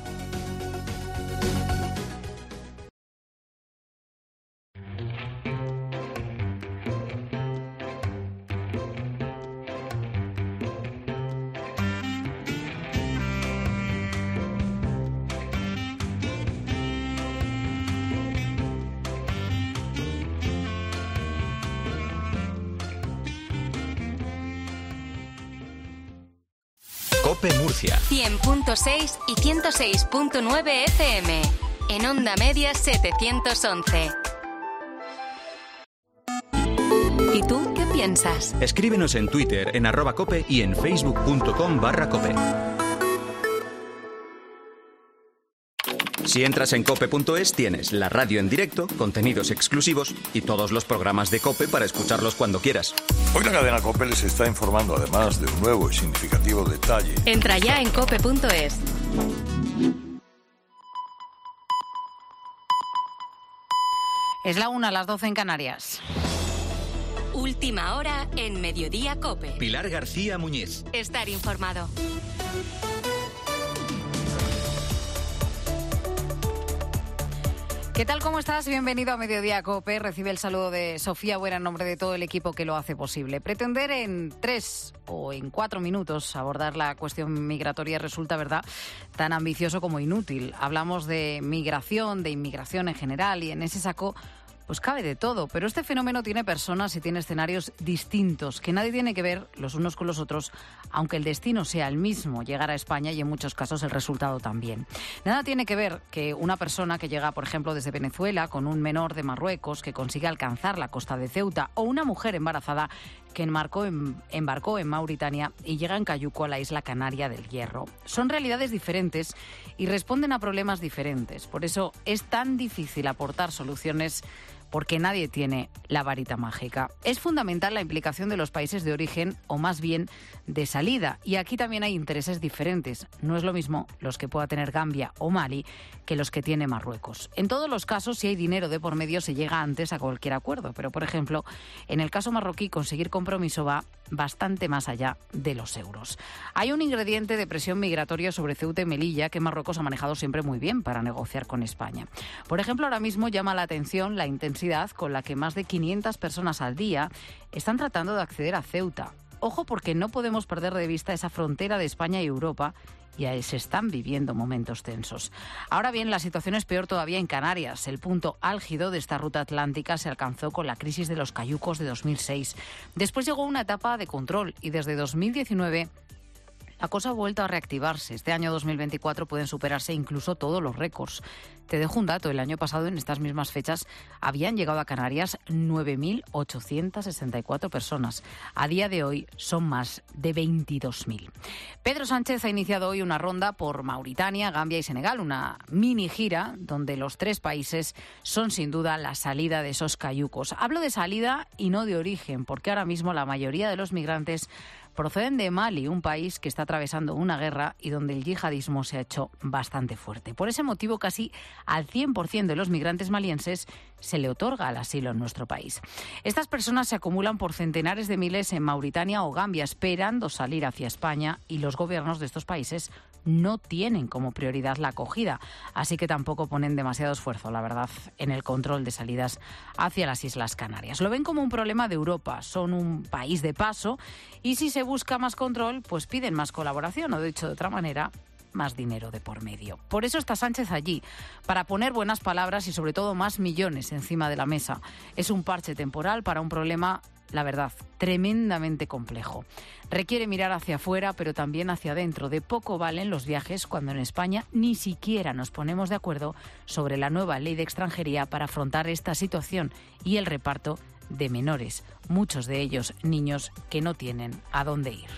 COPE Murcia 100.6 y 106.9 FM. En onda media 711. ¿Y tú qué piensas? Escríbenos en Twitter en @cope y en facebook.com/cope. Si entras en cope.es tienes la radio en directo, contenidos exclusivos y todos los programas de COPE para escucharlos cuando quieras. Hoy la cadena COPE les está informando además de un nuevo y significativo detalle. Entra ya en cope.es. Es la 1, las 12 en Canarias. Última hora en Mediodía COPE. Pilar García Muñiz. Estar informado. ¿Qué tal? ¿Cómo estás? Bienvenido a Mediodía COPE. Recibe el saludo de Sofía Buera en nombre de todo el equipo que lo hace posible. Pretender en 3 o en 4 minutos abordar la cuestión migratoria resulta, ¿verdad?, tan ambicioso como inútil. Hablamos de migración, de inmigración en general, y en ese saco pues cabe de todo, pero este fenómeno tiene personas y tiene escenarios distintos, que nadie tiene que ver los unos con los otros, aunque el destino sea el mismo, llegar a España, y en muchos casos el resultado también. Nada tiene que ver que una persona que llega, por ejemplo, desde Venezuela, con un menor de Marruecos que consiga alcanzar la costa de Ceuta, o una mujer embarazada que embarcó en Mauritania y llega en Cayuco a la isla canaria del Hierro. Son realidades diferentes y responden a problemas diferentes. Por eso es tan difícil aportar soluciones, porque nadie tiene la varita mágica. Es fundamental la implicación de los países de origen, o más bien de salida, y aquí también hay intereses diferentes. No es lo mismo los que pueda tener Gambia o Mali que los que tiene Marruecos. En todos los casos, si hay dinero de por medio, se llega antes a cualquier acuerdo, pero por ejemplo, en el caso marroquí, conseguir compromiso va bastante más allá de los euros. Hay un ingrediente de presión migratoria sobre Ceuta y Melilla que Marruecos ha manejado siempre muy bien para negociar con España. Por ejemplo, ahora mismo llama la atención la intensidad con la que más de 500 personas al día están tratando de acceder a Ceuta. Ojo, porque no podemos perder de vista esa frontera de España y Europa, y ahí se están viviendo momentos tensos. Ahora bien, la situación es peor todavía en Canarias. El punto álgido de esta ruta atlántica se alcanzó con la crisis de los cayucos de 2006. Después llegó una etapa de control y desde 2019 la cosa ha vuelto a reactivarse. Este año 2024 pueden superarse incluso todos los récords. Te dejo un dato. El año pasado, en estas mismas fechas, habían llegado a Canarias 9.864 personas. A día de hoy son más de 22.000. Pedro Sánchez ha iniciado hoy una ronda por Mauritania, Gambia y Senegal, una mini gira donde los 3 países son sin duda la salida de esos cayucos. Hablo de salida y no de origen, porque ahora mismo la mayoría de los migrantes proceden de Mali, un país que está atravesando una guerra y donde el yihadismo se ha hecho bastante fuerte. Por ese motivo, casi al 100% de los migrantes malienses se le otorga el asilo en nuestro país. Estas personas se acumulan por centenares de miles en Mauritania o Gambia, esperando salir hacia España, y los gobiernos de estos países no tienen como prioridad la acogida, así que tampoco ponen demasiado esfuerzo, la verdad, en el control de salidas hacia las Islas Canarias. Lo ven como un problema de Europa, son un país de paso, y si se busca más control, pues piden más colaboración, o dicho de otra manera, más dinero de por medio. Por eso está Sánchez allí, para poner buenas palabras y sobre todo más millones encima de la mesa. Es un parche temporal para un problema, la verdad, tremendamente complejo. Requiere mirar hacia afuera, pero también hacia adentro. De poco valen los viajes cuando en España ni siquiera nos ponemos de acuerdo sobre la nueva ley de extranjería para afrontar esta situación y el reparto de menores, muchos de ellos niños que no tienen a dónde ir.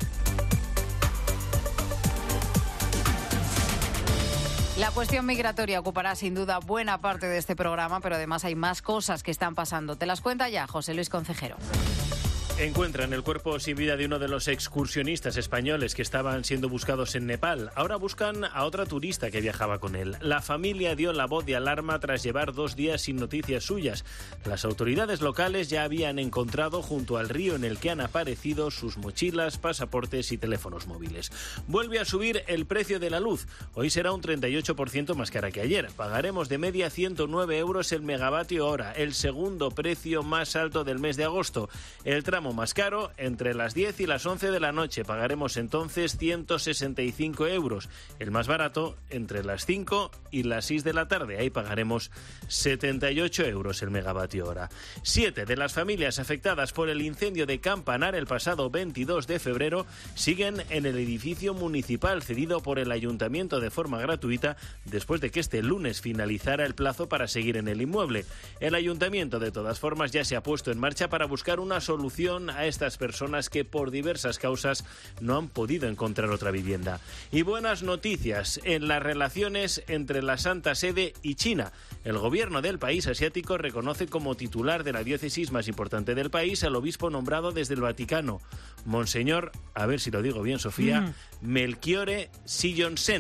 La cuestión migratoria ocupará sin duda buena parte de este programa, pero además hay más cosas que están pasando. Te las cuenta ya José Luis Concejero. Encuentran el cuerpo sin vida de uno de los excursionistas españoles que estaban siendo buscados en Nepal. Ahora buscan a otra turista que viajaba con él. La familia dio la voz de alarma tras llevar 2 días sin noticias suyas. Las autoridades locales ya habían encontrado junto al río en el que han aparecido sus mochilas, pasaportes y teléfonos móviles. Vuelve a subir el precio de la luz. Hoy será un 38% más cara que ayer. Pagaremos de media 109 euros el megavatio hora, el segundo precio más alto del mes de agosto. El tramo más caro, entre las 10 y las 11 de la noche, pagaremos entonces 165 euros. El más barato, entre las 5 y las 6 de la tarde, ahí pagaremos 78 euros el megavatio hora. 7 de las familias afectadas por el incendio de Campanar el pasado 22 de febrero siguen en el edificio municipal cedido por el ayuntamiento de forma gratuita después de que este lunes finalizara el plazo para seguir en el inmueble. El ayuntamiento, de todas formas, ya se ha puesto en marcha para buscar una solución a estas personas que por diversas causas no han podido encontrar otra vivienda. Y buenas noticias en las relaciones entre la Santa Sede y China. El gobierno del país asiático reconoce como titular de la diócesis más importante del país al obispo nombrado desde el Vaticano, Monseñor, a ver si lo digo bien, Sofía, Melchiore Sillonsen,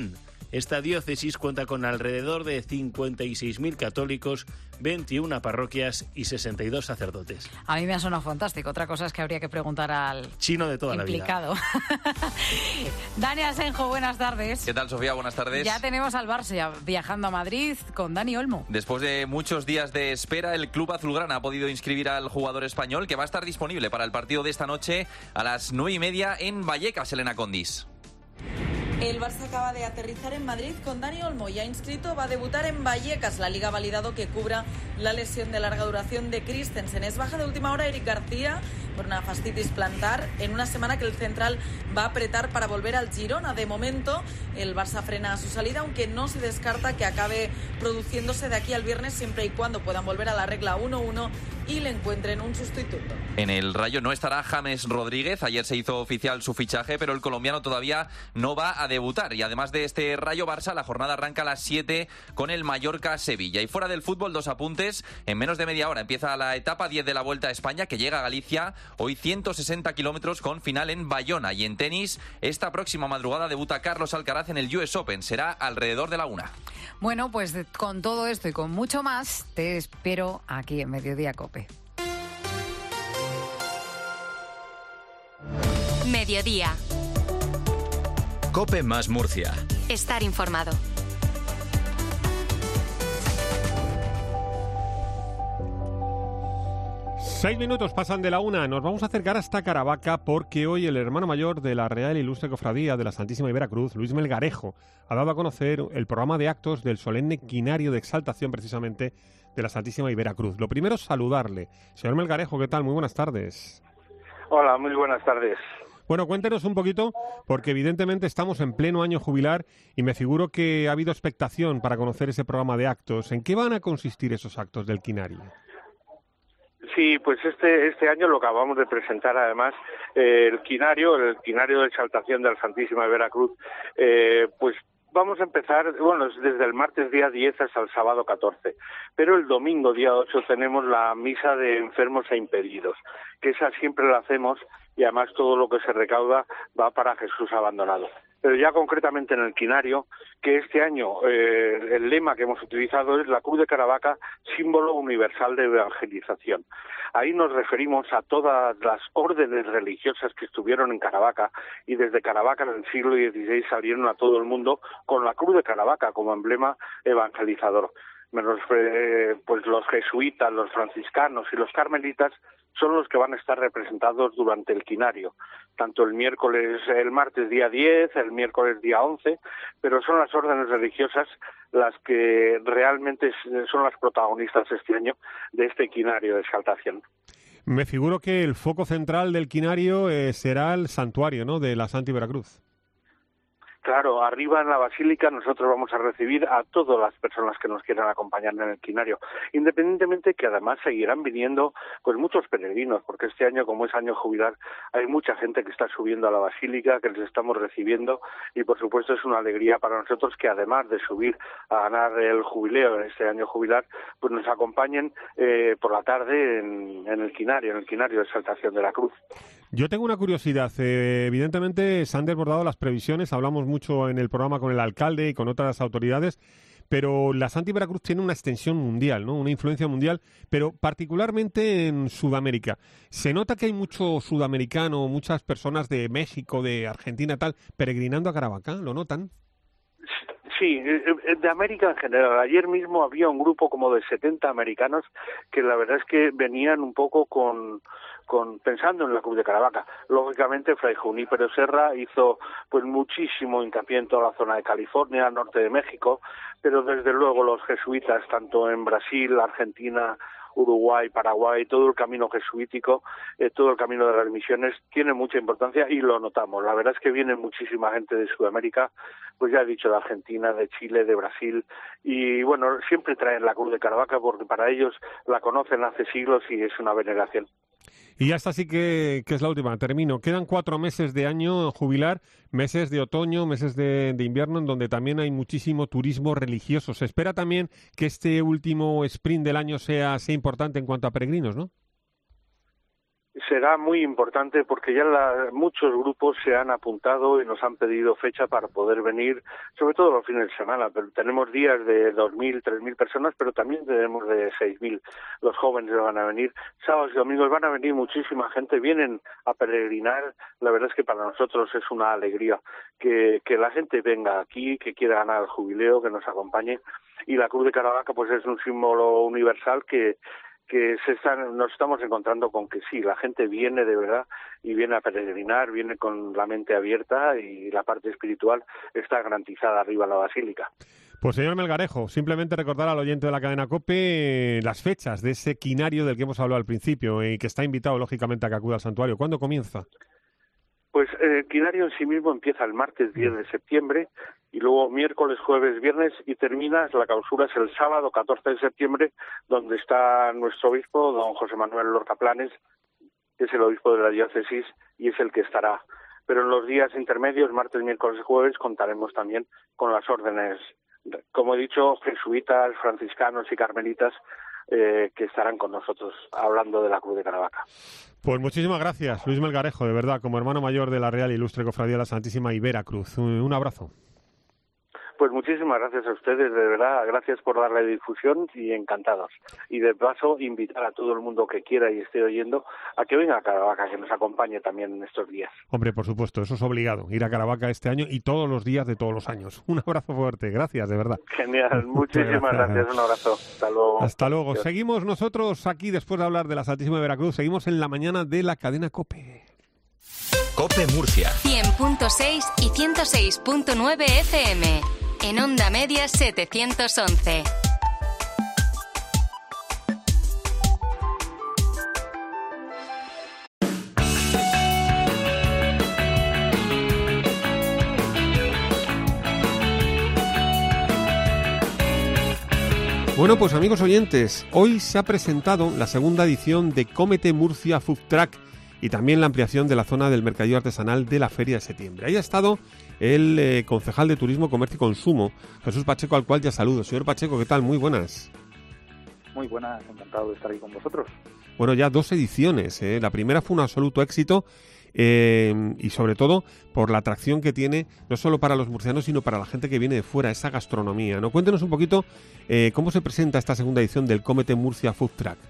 Esta diócesis cuenta con alrededor de 56.000 católicos, 21 parroquias y 62 sacerdotes. A mí me ha sonado fantástico. Otra cosa es que habría que preguntar al chino de toda implicado. La vida. Dani Asenjo, buenas tardes. ¿Qué tal, Sofía? Buenas tardes. Ya tenemos al Barça viajando a Madrid con Dani Olmo. Después de muchos días de espera, el club azulgrana ha podido inscribir al jugador español, que va a estar disponible para el partido de esta noche a las 9:30 en Vallecas, Elena Condis. El Barça acaba de aterrizar en Madrid con Dani Olmo, ya inscrito, va a debutar en Vallecas. La Liga ha validado que cubra la lesión de larga duración de Christensen. Es baja de última hora Eric García por una fascitis plantar, en una semana que el central va a apretar para volver al Girona. De momento, el Barça frena su salida, aunque no se descarta que acabe produciéndose de aquí al viernes, siempre y cuando puedan volver a la regla 1-1 y le encuentren un sustituto. En el Rayo no estará James Rodríguez. Ayer se hizo oficial su fichaje, pero el colombiano todavía no va a debutar. Y además de este Rayo Barça, la jornada arranca a las 7 con el Mallorca-Sevilla. Y fuera del fútbol, 2 apuntes. En menos de media hora empieza la etapa 10 de la Vuelta a España, que llega a Galicia. Hoy 160 kilómetros con final en Bayona. Y en tenis, esta próxima madrugada debuta Carlos Alcaraz en el US Open. Será alrededor de la 1. Bueno, pues con todo esto y con mucho más, te espero aquí en Mediodía COPE. Mediodía. COPE más Murcia. Estar informado. Seis minutos pasan de la 1. Nos vamos a acercar hasta Caravaca porque hoy el hermano mayor de la Real Ilustre Cofradía de la Santísima Veracruz, Luis Melgarejo, ha dado a conocer el programa de actos del solemne quinario de exaltación precisamente de la Santísima Veracruz. Lo primero es saludarle. Señor Melgarejo, ¿qué tal? Muy buenas tardes. Hola, muy buenas tardes. Bueno, cuéntenos un poquito, porque evidentemente estamos en pleno año jubilar y me figuro que ha habido expectación para conocer ese programa de actos. ¿En qué van a consistir esos actos del quinario? Sí, pues este año lo acabamos de presentar además el quinario de exaltación de la Santísima Veracruz, pues vamos a empezar, bueno, desde el martes día 10 hasta el sábado 14, pero el domingo día 8 tenemos la misa de enfermos e impedidos, que esa siempre la hacemos y además todo lo que se recauda va para Jesús abandonado. Pero ya concretamente en el quinario, que este año el lema que hemos utilizado es la Cruz de Caravaca, símbolo universal de evangelización. Ahí nos referimos a todas las órdenes religiosas que estuvieron en Caravaca y desde Caravaca en el siglo XVI salieron a todo el mundo con la Cruz de Caravaca como emblema evangelizador. Menos pues los jesuitas, los franciscanos y los carmelitas son los que van a estar representados durante el quinario, tanto el martes día 10, el miércoles día 11, pero son las órdenes religiosas las que realmente son las protagonistas este año de este quinario de exaltación. Me figuro que el foco central del quinario será el santuario, ¿no?, de la Santi Veracruz. Claro, arriba en la Basílica nosotros vamos a recibir a todas las personas que nos quieran acompañar en el quinario, independientemente que además seguirán viniendo pues muchos peregrinos, porque este año, como es año jubilar, hay mucha gente que está subiendo a la Basílica, que les estamos recibiendo, y por supuesto es una alegría para nosotros que además de subir a ganar el jubileo en este año jubilar, pues nos acompañen por la tarde en el quinario de exaltación de la cruz. Yo tengo una curiosidad. Evidentemente se han desbordado las previsiones, hablamos mucho en el programa con el alcalde y con otras autoridades, pero la Santi Veracruz tiene una extensión mundial, ¿no?, una influencia mundial, pero particularmente en Sudamérica. ¿Se nota que hay mucho sudamericano, muchas personas de México, de Argentina, tal, peregrinando a Caravaca? ¿Lo notan? Sí, de América en general. Ayer mismo había un grupo como de 70 americanos que la verdad es que venían un poco pensando en la Cruz de Caravaca. Lógicamente, Fray Junípero Serra hizo pues muchísimo hincapié en toda la zona de California, norte de México, pero desde luego los jesuitas, tanto en Brasil, Argentina, Uruguay, Paraguay, todo el camino jesuítico, todo el camino de las misiones tiene mucha importancia y lo notamos. La verdad es que viene muchísima gente de Sudamérica, pues ya he dicho, de Argentina, de Chile, de Brasil, y bueno, siempre traen la Cruz de Caravaca porque para ellos la conocen hace siglos y es una veneración. Y hasta así que es la última, termino. Quedan 4 meses de año jubilar, meses de otoño, meses de invierno, en donde también hay muchísimo turismo religioso. Se espera también que este último sprint del año sea importante en cuanto a peregrinos, ¿no? será muy importante porque ya muchos grupos se han apuntado y nos han pedido fecha para poder venir, sobre todo los fines de semana, pero tenemos días de 2.000, 3.000 personas, pero también tenemos de 6.000. Los jóvenes van a venir, sábados y domingos van a venir muchísima gente, vienen a peregrinar. La verdad es que para nosotros es una alegría que la gente venga aquí, que quiera ganar el jubileo, que nos acompañe, y la Cruz de Caravaca pues es un símbolo universal que nos estamos encontrando con que sí, la gente viene de verdad y viene a peregrinar, viene con la mente abierta y la parte espiritual está garantizada arriba en la Basílica. Pues señor Melgarejo, simplemente recordar al oyente de la cadena COPE las fechas de ese quinario del que hemos hablado al principio y que está invitado lógicamente a que acuda al santuario. ¿Cuándo comienza? Pues el quinario en sí mismo empieza el martes 10 de septiembre y luego miércoles, jueves, viernes y termina, la clausura es el sábado 14 de septiembre, donde está nuestro obispo, don José Manuel Lorca Planes, que es el obispo de la diócesis y es el que estará. Pero en los días intermedios, martes, miércoles y jueves, contaremos también con las órdenes, como he dicho, jesuitas, franciscanos y carmelitas, que estarán con nosotros hablando de la Cruz de Caravaca. Pues muchísimas gracias, Luis Melgarejo, de verdad, como hermano mayor de la Real e Ilustre Cofradía de la Santísima y Veracruz. Un abrazo. Pues muchísimas gracias a ustedes, de verdad, gracias por darle difusión y encantados. Y de paso, invitar a todo el mundo que quiera y esté oyendo a que venga a Caravaca, que nos acompañe también en estos días. Hombre, por supuesto, eso es obligado, ir a Caravaca este año y todos los días de todos los años. Un abrazo fuerte, gracias, de verdad. Genial, muchísimas gracias, un abrazo. Hasta luego. Hasta luego. Adiós. Seguimos nosotros aquí, después de hablar de la Santísima de Veracruz, seguimos en la mañana de la cadena COPE. COPE Murcia. 100.6 y 106.9 FM. En Onda Media 711. Bueno, pues amigos oyentes, hoy se ha presentado la segunda edición de Cómete Murcia Food Truck y también la ampliación de la zona del mercadillo artesanal de la Feria de Septiembre. Ahí ha estado el concejal de Turismo, Comercio y Consumo, Jesús Pacheco, al cual ya saludo. Señor Pacheco, ¿qué tal? Muy buenas. Muy buenas, encantado de estar ahí con vosotros. Bueno, ya 2 ediciones, ¿eh? La primera fue un absoluto éxito y sobre todo por la atracción que tiene, no solo para los murcianos, sino para la gente que viene de fuera, esa gastronomía, ¿no? Cuéntenos un poquito cómo se presenta esta segunda edición del Cómete Murcia Food Truck.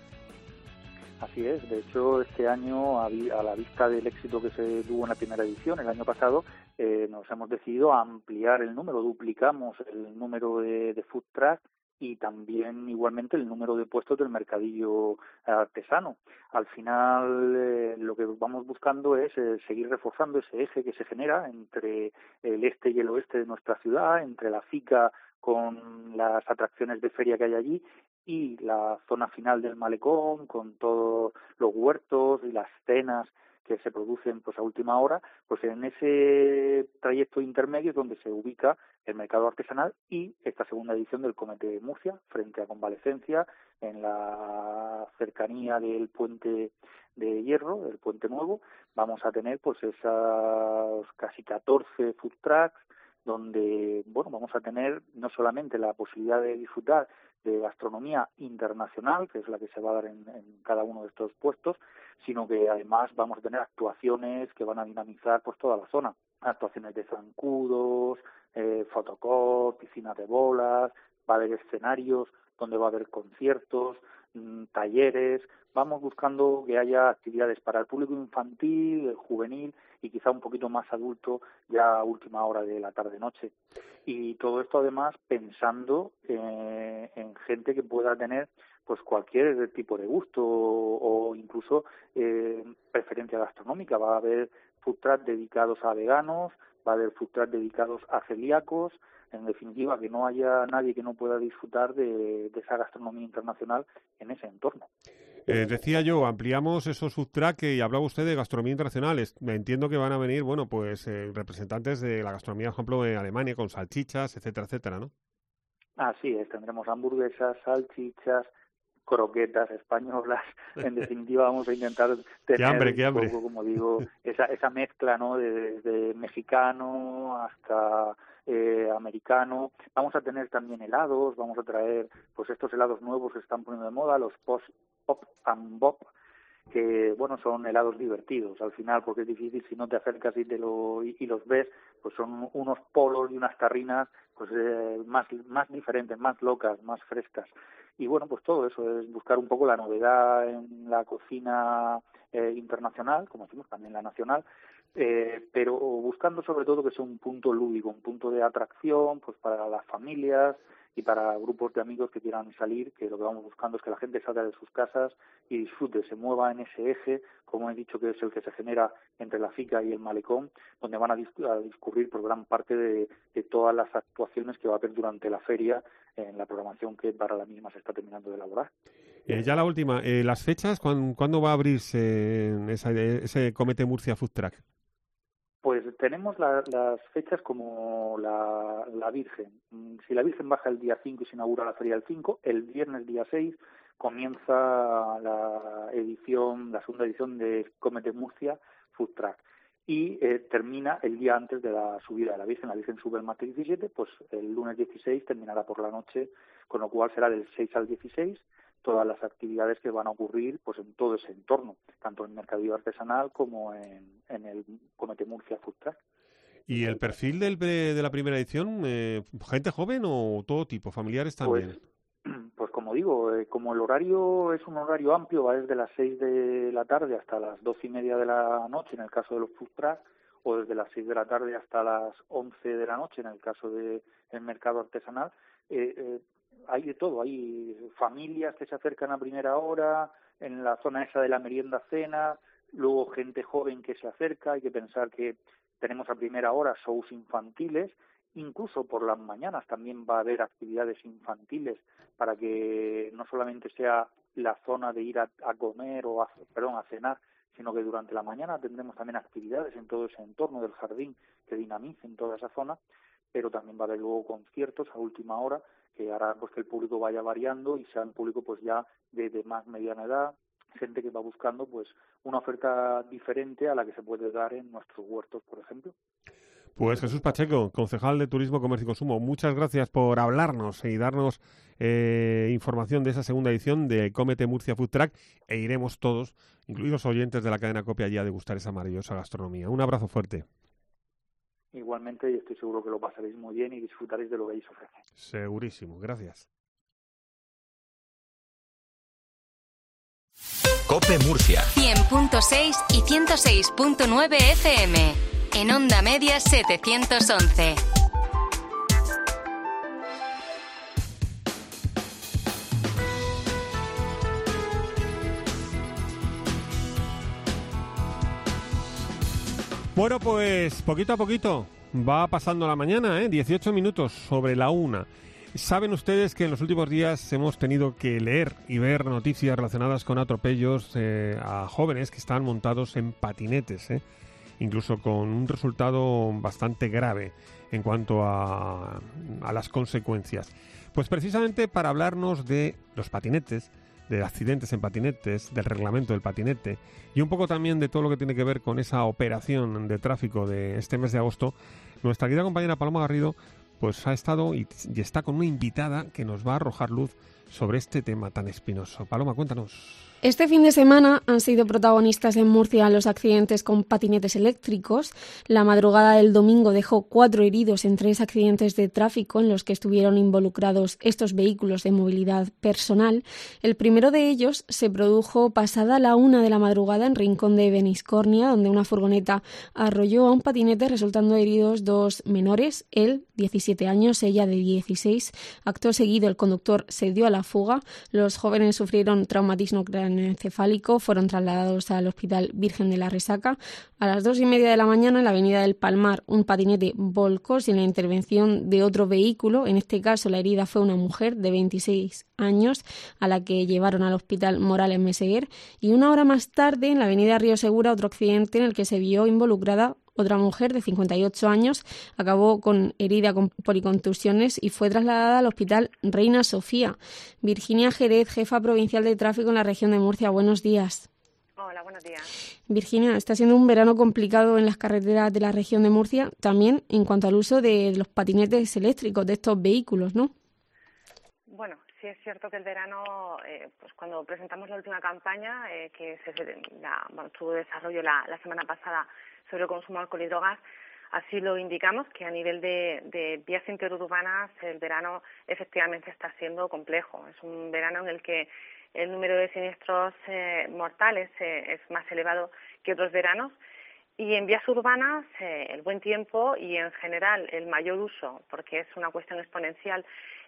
Así es, de hecho este año, a la vista del éxito que se tuvo en la primera edición, el año pasado, nos hemos decidido a ampliar el número, duplicamos el número de food truck y también igualmente el número de puestos del mercadillo artesano. Al final lo que vamos buscando es seguir reforzando ese eje que se genera entre el este y el oeste de nuestra ciudad, entre la FICA con las atracciones de feria que hay allí y la zona final del malecón con todos los huertos y las cenas que se producen pues a última hora, pues en ese trayecto intermedio es donde se ubica el mercado artesanal y esta segunda edición del Cómete Murcia, frente a Convalecencia, en la cercanía del puente de Hierro, del puente nuevo. Vamos a tener pues esas casi 14 food trucks, donde bueno, vamos a tener no solamente la posibilidad de disfrutar de gastronomía internacional, que es la que se va a dar en cada uno de estos puestos, sino que además vamos a tener actuaciones que van a dinamizar pues toda la zona, actuaciones de zancudos, photocall, piscinas de bolas, va a haber escenarios donde va a haber conciertos, talleres. Vamos buscando que haya actividades para el público infantil, el juvenil y quizá un poquito más adulto ya a última hora de la tarde-noche. Y todo esto además pensando en gente que pueda tener pues cualquier tipo de gusto o incluso preferencia gastronómica. Va a haber food truck dedicados a veganos, va a haber food truck dedicados a celíacos. En definitiva, que no haya nadie que no pueda disfrutar de esa gastronomía internacional en ese entorno. Decía yo, ampliamos esos food truck y hablaba usted de gastronomía internacional. Me entiendo que van a venir, bueno, pues representantes de la gastronomía, por ejemplo, de Alemania, con salchichas, etcétera, etcétera, ¿no? Así es, tendremos hamburguesas, salchichas, croquetas españolas. En definitiva, vamos a intentar tener qué hambre. Un poco, como digo, esa mezcla, ¿no? Desde mexicano hasta americano. Vamos a tener también helados, vamos a traer pues estos helados nuevos que se están poniendo de moda, los Pop and Bop, que bueno, son helados divertidos al final, porque es difícil si no te acercas y los ves, pues son unos polos y unas tarrinas pues más diferentes, más locas, más frescas. Y bueno, pues todo eso es buscar un poco la novedad en la cocina internacional, como decimos, también la nacional, pero buscando sobre todo que sea un punto lúdico, un punto de atracción pues para las familias y para grupos de amigos que quieran salir, que lo que vamos buscando es que la gente salga de sus casas y disfrute, se mueva en ese eje, como he dicho, que es el que se genera entre la Fica y el Malecón, donde van a discurrir por gran parte de todas las actuaciones que va a haber durante la feria, en la programación que para la misma se está terminando de elaborar. Ya la última, las fechas, ¿cuándo va a abrirse ese Cómete Murcia Food Truck? Pues tenemos las fechas como la Virgen. Si la Virgen baja el día 5 y se inaugura la feria el 5, el viernes día 6 comienza la segunda edición de Cómete Murcia Food Truck. Y termina el día antes de la subida de la Virgen. La Virgen sube el martes 17, pues el lunes 16 terminará por la noche, con lo cual será del 6 al 16 todas las actividades que van a ocurrir pues en todo ese entorno, tanto en mercadillo artesanal como en el Cómete Murcia Food Truck. ¿Y el perfil de la primera edición, gente joven o todo tipo, familiares también? Pues como digo, como el horario es un horario amplio, va desde las 6 de la tarde hasta las 12:30 de la noche en el caso de los food trucks, o desde las 6 de la tarde hasta las 11 de la noche en el caso del mercado artesanal. Hay de todo, hay familias que se acercan a primera hora, en la zona esa de la merienda cena, luego gente joven que se acerca. Hay que pensar que tenemos a primera hora shows infantiles, incluso por las mañanas también va a haber actividades infantiles para que no solamente sea la zona de ir a comer o a cenar, sino que durante la mañana tendremos también actividades en todo ese entorno del jardín que dinamicen toda esa zona, pero también va a haber luego conciertos a última hora que hará pues que el público vaya variando y sea un público pues ya de más mediana edad, gente que va buscando pues una oferta diferente a la que se puede dar en nuestros huertos, por ejemplo. Pues Jesús Pacheco, concejal de Turismo, Comercio y Consumo, muchas gracias por hablarnos y darnos información de esa segunda edición de Cómete Murcia Food Truck, e iremos todos, incluidos oyentes de la cadena COPE, allí a degustar esa maravillosa gastronomía. Un abrazo fuerte. Igualmente, y estoy seguro que lo pasaréis muy bien y disfrutaréis de lo que allí se ofrece. Segurísimo, gracias. COPE Murcia 100.6 y 106.9 FM. En Onda Media 711. Bueno, pues poquito a poquito va pasando la mañana, 18 minutos sobre la 1. Saben ustedes que en los últimos días hemos tenido que leer y ver noticias relacionadas con atropellos a jóvenes que están montados en patinetes, incluso con un resultado bastante grave en cuanto a las consecuencias. Pues precisamente para hablarnos de los patinetes, de accidentes en patinetes, del reglamento del patinete y un poco también de todo lo que tiene que ver con esa operación de tráfico de este mes de agosto, nuestra querida compañera Paloma Garrido pues ha estado y está con una invitada que nos va a arrojar luz sobre este tema tan espinoso. Paloma, cuéntanos. Este fin de semana han sido protagonistas en Murcia los accidentes con patinetes eléctricos. La madrugada del domingo dejó 4 heridos en 3 accidentes de tráfico en los que estuvieron involucrados estos vehículos de movilidad personal. El primero de ellos se produjo pasada la 1 de la madrugada en Rincón de Beniscornia, donde una furgoneta arrolló a un patinete, resultando heridos 2 menores, él, 17 años, ella de 16. Acto seguido, el conductor se dio a la fuga. Los jóvenes sufrieron traumatismo craneoencefálico, fueron trasladados al Hospital Virgen de la Resaca. A las 2:30 de la mañana, en la avenida del Palmar, un patinete volcó sin la intervención de otro vehículo. En este caso, la herida fue una mujer de 26 años, a la que llevaron al Hospital Morales Meseguer. Y 1 hora más tarde, en la avenida Río Segura, otro accidente en el que se vio involucrada otra mujer de 58 años, acabó con herida con policontusiones y fue trasladada al Hospital Reina Sofía. Virginia Jerez, jefa provincial de tráfico en la región de Murcia. Buenos días. Hola, buenos días. Virginia, está siendo un verano complicado en las carreteras de la región de Murcia, también en cuanto al uso de los patinetes eléctricos de estos vehículos, ¿no? Bueno, Sí es cierto que el verano, pues cuando presentamos la última campaña, que tuvo desarrollo la semana pasada sobre el consumo de alcohol y drogas, así lo indicamos, que a nivel de vías interurbanas el verano efectivamente está siendo complejo. Es un verano en el que el número de siniestros mortales es más elevado que otros veranos. Y en vías urbanas, el buen tiempo y en general el mayor uso, porque es una cuestión exponencial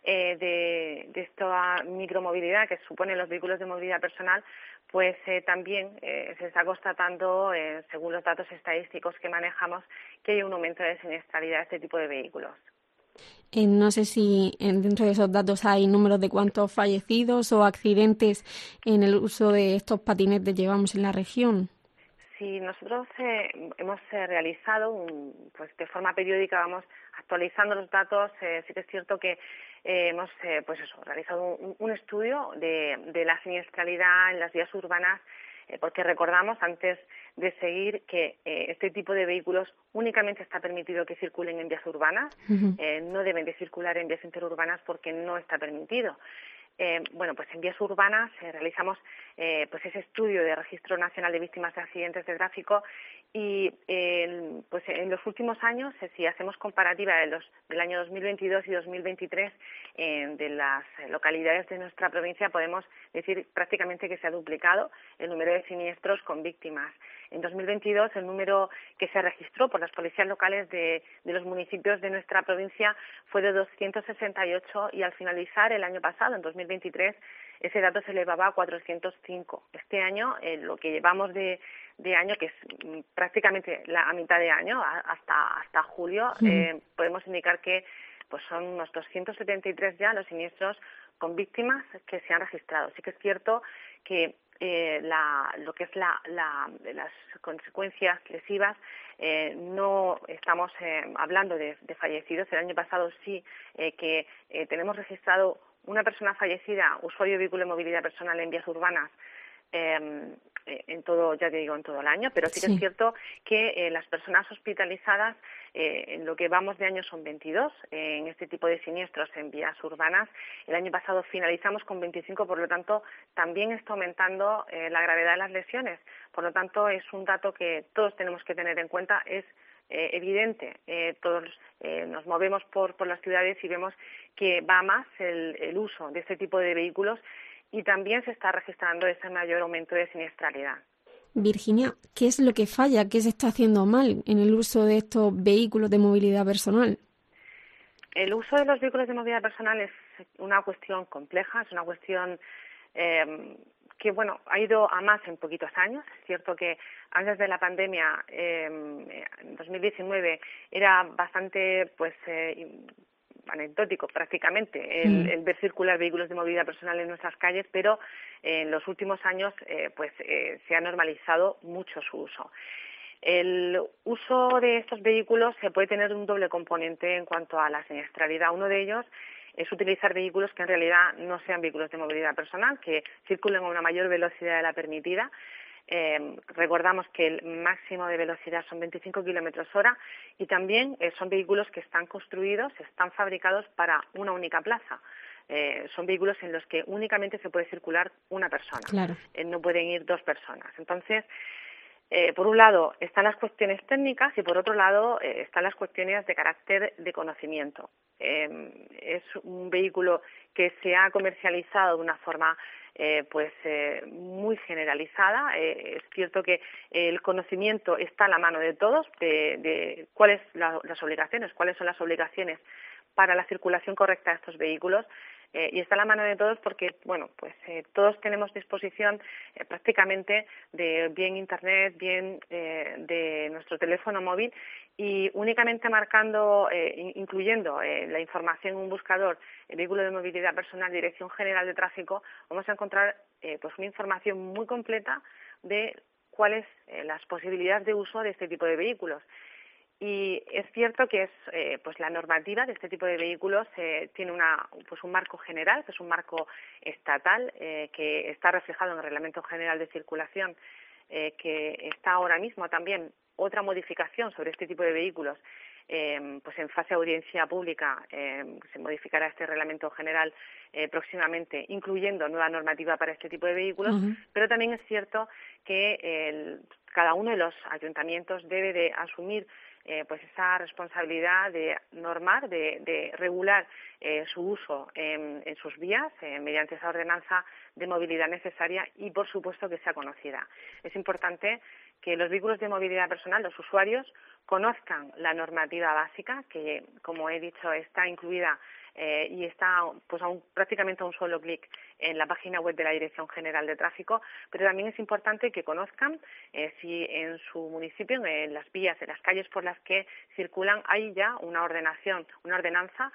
de esta micromovilidad que suponen los vehículos de movilidad personal, pues también se está constatando, según los datos estadísticos que manejamos, que hay un aumento de siniestralidad de este tipo de vehículos. No sé si dentro de esos datos hay números de cuántos fallecidos o accidentes en el uso de estos patinetes llevamos en la región. Sí, nosotros hemos realizado, pues de forma periódica vamos actualizando los datos. Sí que es cierto que hemos realizado un estudio de la siniestralidad en las vías urbanas, porque recordamos antes de seguir que este tipo de vehículos únicamente está permitido que circulen en vías urbanas, no deben de circular en vías interurbanas porque no está permitido. Pues en vías urbanas realizamos pues ese estudio de Registro Nacional de Víctimas de Accidentes de Tráfico y pues en los últimos años, si hacemos comparativa del año 2022 y 2023 de las localidades de nuestra provincia, podemos decir prácticamente que se ha duplicado el número de siniestros con víctimas. En 2022 el número que se registró por las policías locales de los municipios de nuestra provincia fue de 268 y al finalizar el año pasado, en 2023, ese dato se elevaba a 405. Este año, lo que llevamos de año, que es prácticamente a mitad de año, hasta julio, podemos indicar que pues son unos 273 ya los siniestros con víctimas que se han registrado. Sí que es cierto que lo que es las consecuencias lesivas, no estamos hablando de fallecidos. El año pasado sí que tenemos registrado una persona fallecida, usuario de vehículo de movilidad personal en vías urbanas, en todo el año, pero sí que es cierto que las personas hospitalizadas en lo que vamos de año son 22 en este tipo de siniestros en vías urbanas. El año pasado finalizamos con 25, por lo tanto también está aumentando la gravedad de las lesiones. Por lo tanto es un dato que todos tenemos que tener en cuenta. Es evidente, todos nos movemos por las ciudades y vemos que va más el uso de este tipo de vehículos y también se está registrando ese mayor aumento de siniestralidad. Virginia, ¿qué es lo que falla? ¿Qué se está haciendo mal en el uso de estos vehículos de movilidad personal? El uso de los vehículos de movilidad personal es una cuestión compleja, es una cuestión que ha ido a más en poquitos años. Es cierto que antes de la pandemia, en 2019, era bastante anecdótico prácticamente el ver circular vehículos de movilidad personal en nuestras calles, pero en los últimos años se ha normalizado mucho su uso. El uso de estos vehículos se puede tener un doble componente en cuanto a la siniestralidad. Uno de ellos es utilizar vehículos que en realidad no sean vehículos de movilidad personal, que circulen a una mayor velocidad de la permitida. Recordamos que el máximo de velocidad son 25 kilómetros hora y también son vehículos que están construidos, están fabricados para una única plaza. Son vehículos en los que únicamente se puede circular una persona. Claro. No pueden ir dos personas. Entonces, por un lado están las cuestiones técnicas y por otro lado están las cuestiones de carácter de conocimiento. Es un vehículo que se ha comercializado de una forma muy generalizada. Es cierto que el conocimiento está a la mano de todos de cuáles las obligaciones, cuáles son las obligaciones para la circulación correcta de estos vehículos. Y está a la mano de todos porque, todos tenemos disposición prácticamente de bien Internet, bien de nuestro teléfono móvil y únicamente marcando, incluyendo la información en un buscador, el vehículo de movilidad personal, Dirección General de Tráfico, vamos a encontrar una información muy completa de cuáles las posibilidades de uso de este tipo de vehículos. Y es cierto que la normativa de este tipo de vehículos tiene un marco general, que es un marco estatal, que está reflejado en el Reglamento General de Circulación, que está ahora mismo también otra modificación sobre este tipo de vehículos pues en fase de audiencia pública se modificará este reglamento general próximamente, incluyendo nueva normativa para este tipo de vehículos, pero también es cierto que cada uno de los ayuntamientos debe de asumir pues esa responsabilidad de normar, de regular su uso en sus vías mediante esa ordenanza de movilidad necesaria y, por supuesto, que sea conocida. Es importante que los vehículos de movilidad personal, los usuarios, conozcan la normativa básica, que, como he dicho, está incluida y está pues prácticamente a un solo clic en la página web de la Dirección General de Tráfico, pero también es importante que conozcan si en su municipio, en las vías, en las calles por las que circulan, hay ya una ordenanza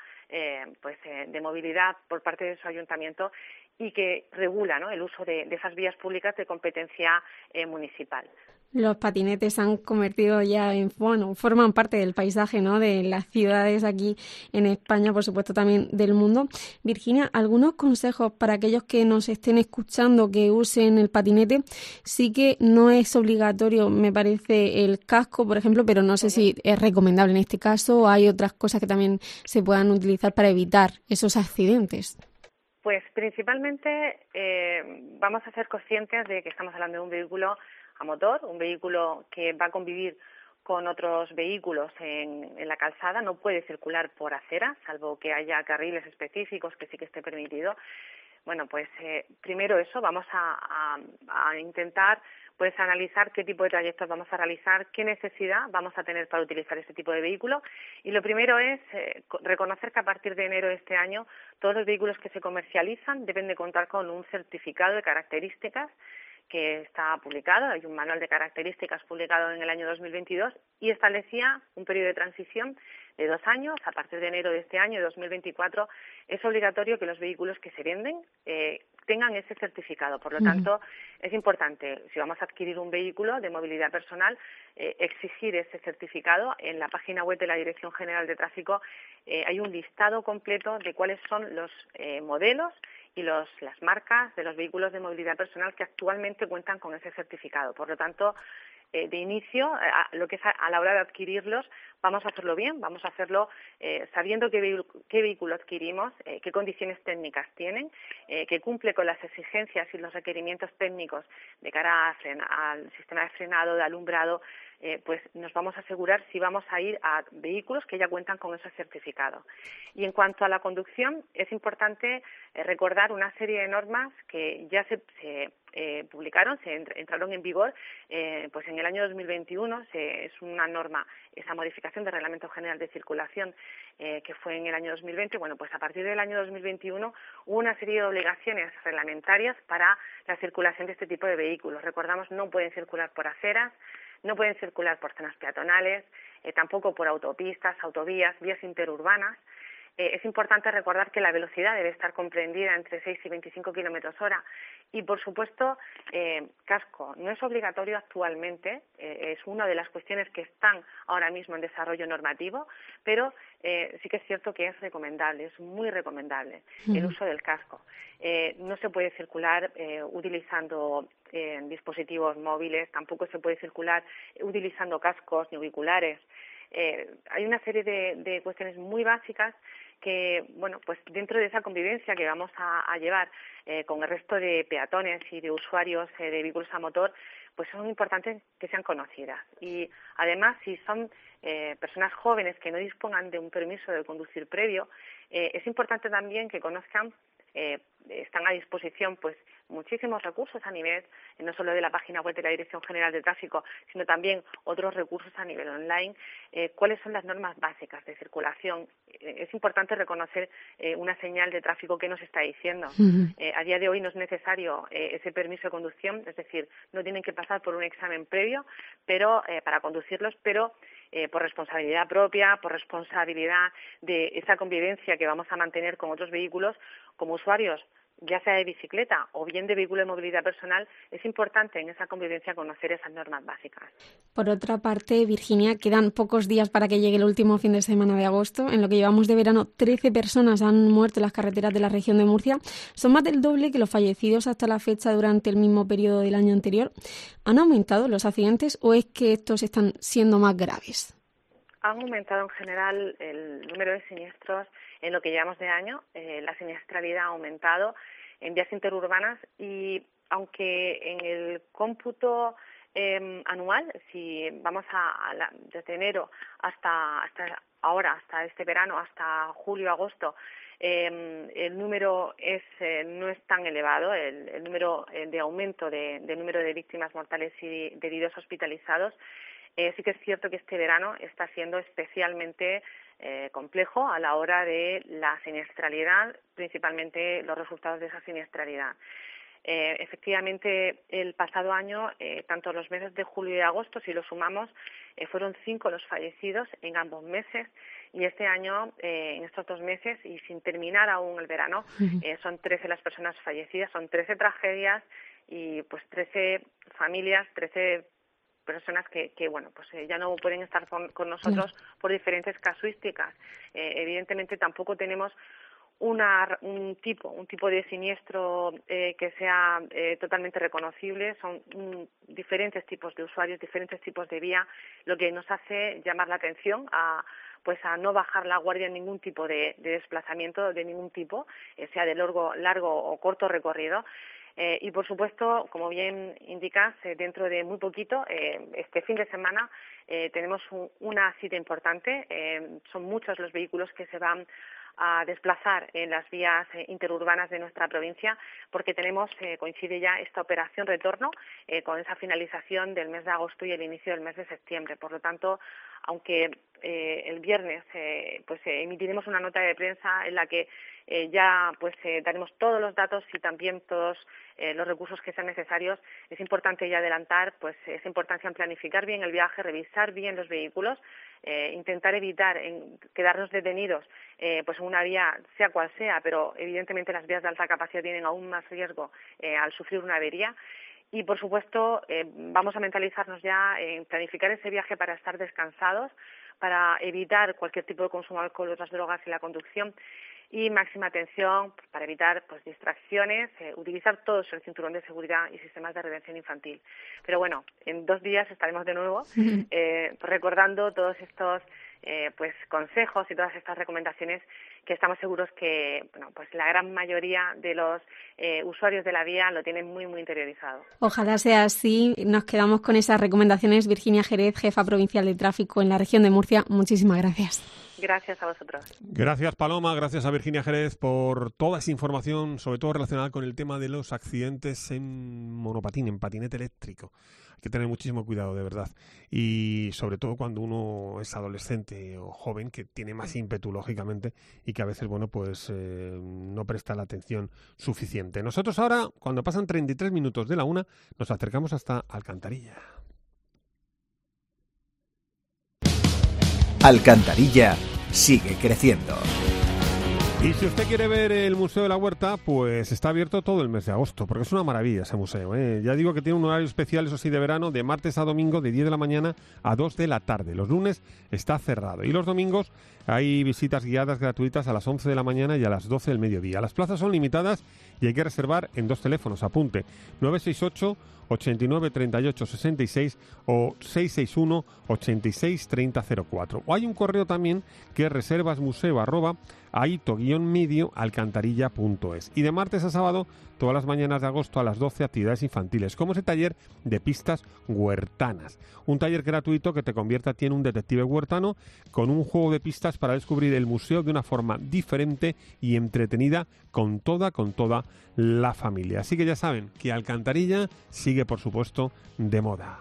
de movilidad por parte de su ayuntamiento y que regula, ¿no?, el uso de esas vías públicas de competencia municipal. Los patinetes se han convertido ya forman parte del paisaje, ¿no?, de las ciudades aquí en España, por supuesto también del mundo. Virginia, ¿algunos consejos para aquellos que nos estén escuchando que usen el patinete? Sí que no es obligatorio, me parece, el casco, por ejemplo, pero no sé si es recomendable en este caso o hay otras cosas que también se puedan utilizar para evitar esos accidentes. Pues principalmente vamos a ser conscientes de que estamos hablando de un vehículo a motor, un vehículo que va a convivir con otros vehículos en la calzada, no puede circular por aceras, salvo que haya carriles específicos que sí que esté permitido. Bueno, pues primero eso, vamos a intentar pues analizar qué tipo de trayectos vamos a realizar, qué necesidad vamos a tener para utilizar este tipo de vehículo. Y lo primero es reconocer que a partir de enero de este año todos los vehículos que se comercializan deben de contar con un certificado de características que está publicado, hay un manual de características publicado en el año 2022 y establecía un periodo de transición de 2 años. A partir de enero de este año, de 2024, es obligatorio que los vehículos que se venden tengan ese certificado. Por lo tanto, es importante, si vamos a adquirir un vehículo de movilidad personal, exigir ese certificado. En la página web de la Dirección General de Tráfico hay un listado completo de cuáles son los modelos y las marcas de los vehículos de movilidad personal que actualmente cuentan con ese certificado. Por lo tanto, de inicio, lo que es a la hora de adquirirlos, vamos a hacerlo bien, vamos a hacerlo sabiendo qué vehículo adquirimos, qué condiciones técnicas tienen, que cumple con las exigencias y los requerimientos técnicos de cara al sistema de frenado, de alumbrado, pues nos vamos a asegurar si vamos a ir a vehículos que ya cuentan con ese certificado. Y en cuanto a la conducción, es importante recordar una serie de normas que ya se publicaron, entraron en vigor pues en el año 2021. Es una norma, esa modificación del Reglamento General de Circulación que fue en el año 2020. Bueno, pues a partir del año 2021 hubo una serie de obligaciones reglamentarias para la circulación de este tipo de vehículos. Recordamos, no pueden circular por aceras, no pueden circular por zonas peatonales, tampoco por autopistas, autovías, vías interurbanas. Es importante recordar que la velocidad debe estar comprendida entre 6 y 25 kilómetros hora. Y, por supuesto, casco no es obligatorio actualmente, es una de las cuestiones que están ahora mismo en desarrollo normativo, pero sí que es cierto que es recomendable, es muy recomendable el uso del casco. No se puede circular utilizando dispositivos móviles, tampoco se puede circular utilizando cascos ni auriculares. Hay una serie de cuestiones muy básicas que, bueno, pues dentro de esa convivencia que vamos a llevar con el resto de peatones y de usuarios de vehículos a motor, pues son importantes que sean conocidas. Y además, si son personas jóvenes que no dispongan de un permiso de conducir previo, es importante también que conozcan, están a disposición pues muchísimos recursos a nivel, no solo de la página web de la Dirección General de Tráfico, sino también otros recursos a nivel online, cuáles son las normas básicas de circulación. Es importante reconocer una señal de tráfico que nos está diciendo. A día de hoy no es necesario ese permiso de conducción, es decir, no tienen que pasar por un examen previo pero para conducirlos, pero por responsabilidad propia, por responsabilidad de esa convivencia que vamos a mantener con otros vehículos como usuarios, ya sea de bicicleta o bien de vehículo de movilidad personal, es importante en esa convivencia conocer esas normas básicas. Por otra parte, Virginia, quedan pocos días para que llegue el último fin de semana de agosto. En lo que llevamos de verano, 13 personas han muerto en las carreteras de la región de Murcia. Son más del doble que los fallecidos hasta la fecha durante el mismo periodo del año anterior. ¿Han aumentado los accidentes o es que estos están siendo más graves? aumentado en general el número de siniestros en lo que llevamos de año. La siniestralidad ha aumentado en vías interurbanas y aunque en el cómputo anual, si vamos desde enero hasta ahora, hasta este verano, hasta julio, agosto, el número no es tan elevado, el número de aumento del número de víctimas mortales y de heridos hospitalizados. Sí que es cierto que este verano está siendo especialmente complejo a la hora de la siniestralidad, principalmente los resultados de esa siniestralidad. Efectivamente, el pasado año, tanto los meses de julio y agosto, si lo sumamos, fueron 5 los fallecidos en ambos meses, y este año, en estos 2 meses, y sin terminar aún el verano, son 13 las personas fallecidas, son 13 tragedias y pues 13 familias, 13 personas que bueno, pues ya no pueden estar con nosotros por diferentes casuísticas. Evidentemente tampoco tenemos un tipo de siniestro que sea totalmente reconocible. Son diferentes tipos de usuarios, diferentes tipos de vía, lo que nos hace llamar la atención a no bajar la guardia en ningún tipo de desplazamiento de ningún tipo, sea de largo o corto recorrido. Y, por supuesto, como bien indicas, dentro de muy poquito, este fin de semana, tenemos una cita importante. Son muchos los vehículos que se van a desplazar en las vías interurbanas de nuestra provincia, porque coincide ya esta operación retorno con esa finalización del mes de agosto y el inicio del mes de septiembre. Por lo tanto, aunque el viernes emitiremos una nota de prensa en la que ya daremos todos los datos y también todos los recursos que sean necesarios, es importante ya adelantar esa importancia en planificar bien el viaje, revisar bien los vehículos, intentar evitar quedarnos detenidos en una vía, sea cual sea, pero evidentemente las vías de alta capacidad tienen aún más riesgo al sufrir una avería. Y, por supuesto, vamos a mentalizarnos ya en planificar ese viaje para estar descansados, para evitar cualquier tipo de consumo de alcohol o otras drogas en la conducción, y máxima atención para evitar distracciones, utilizar todos el cinturón de seguridad y sistemas de retención infantil. Pero bueno, en 2 días estaremos de nuevo recordando todos estos consejos y todas estas recomendaciones que estamos seguros que la gran mayoría de los usuarios de la vía lo tienen muy, muy interiorizado. Ojalá sea así. Nos quedamos con esas recomendaciones. Virginia Jerez, jefa provincial de tráfico en la región de Murcia, muchísimas gracias. Gracias a vosotros. Gracias, Paloma. Gracias a Virginia Jerez por toda esa información, sobre todo relacionada con el tema de los accidentes en monopatín, en patinete eléctrico. Hay que tener muchísimo cuidado, de verdad. Y sobre todo cuando uno es adolescente o joven, que tiene más ímpetu, lógicamente, y que a veces, no presta la atención suficiente. Nosotros ahora, cuando pasan 33 minutos de la 1, nos acercamos hasta Alcantarilla. Alcantarilla sigue creciendo. Y si usted quiere ver el Museo de la Huerta, pues está abierto todo el mes de agosto, porque es una maravilla ese museo, ¿eh? Ya digo que tiene un horario especial, eso sí, de verano, de martes a domingo, de 10 de la mañana a 2 de la tarde. Los lunes está cerrado y los domingos hay visitas guiadas gratuitas a las 11 de la mañana y a las 12 del mediodía. Las plazas son limitadas y hay que reservar en 2 teléfonos, apunte, 968 89 38 66 o 661 86 30 04. O hay un correo también que es reservasmuseo@aito-medio-alcantarilla.es. Y de martes a sábado, todas las mañanas de agosto a las 12, actividades infantiles, como ese taller de pistas huertanas. Un taller gratuito que te convierte a ti en un detective huertano con un juego de pistas para descubrir el museo de una forma diferente y entretenida con toda la familia. Así que ya saben que Alcantarilla sigue, por supuesto, de moda.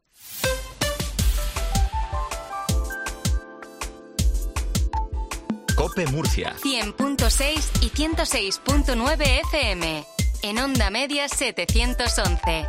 COPE Murcia 100.6 y 106.9 FM. En Onda Media 711.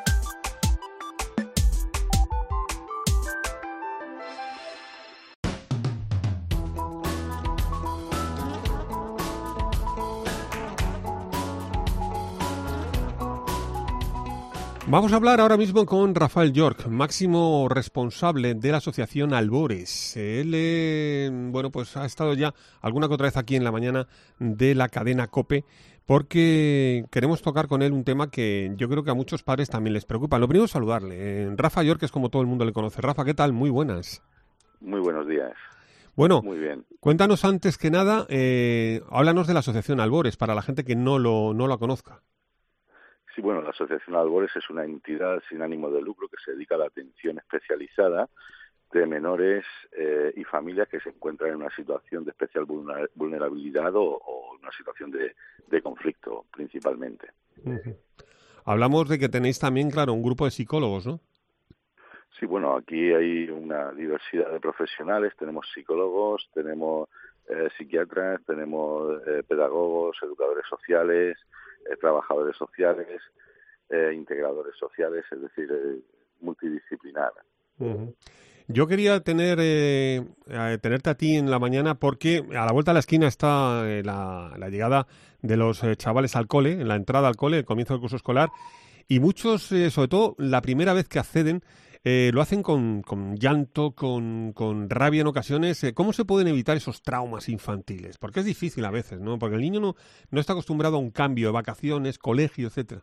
Vamos a hablar ahora mismo con Rafael York, máximo responsable de la asociación Albores. Él, ha estado ya alguna que otra vez aquí en la mañana de la cadena COPE, porque queremos tocar con él un tema que yo creo que a muchos padres también les preocupa. Lo primero es saludarle. Rafa York es como todo el mundo le conoce. Rafa, ¿qué tal? Muy buenas. Muy buenos días. Bueno, muy bien. Cuéntanos antes que nada, háblanos de la Asociación Albores, para la gente que no la conozca. Sí, bueno, la Asociación Albores es una entidad sin ánimo de lucro que se dedica a la atención especializada de menores y familias que se encuentran en una situación de especial vulnerabilidad o una situación de conflicto, principalmente. Uh-huh. Hablamos de que tenéis también, claro, un grupo de psicólogos, ¿no? Sí, bueno, aquí hay una diversidad de profesionales. Tenemos psicólogos, tenemos psiquiatras, tenemos pedagogos, educadores sociales, trabajadores sociales, integradores sociales, es decir, multidisciplinar. Uh-huh. Yo quería tenerte a ti en la mañana porque a la vuelta de la esquina está la llegada de los chavales al cole, en la entrada al cole, el comienzo del curso escolar, y muchos, sobre todo, la primera vez que acceden, lo hacen con llanto, con rabia en ocasiones. ¿Cómo se pueden evitar esos traumas infantiles? Porque es difícil a veces, ¿no? Porque el niño no está acostumbrado a un cambio de vacaciones, colegio, etcétera.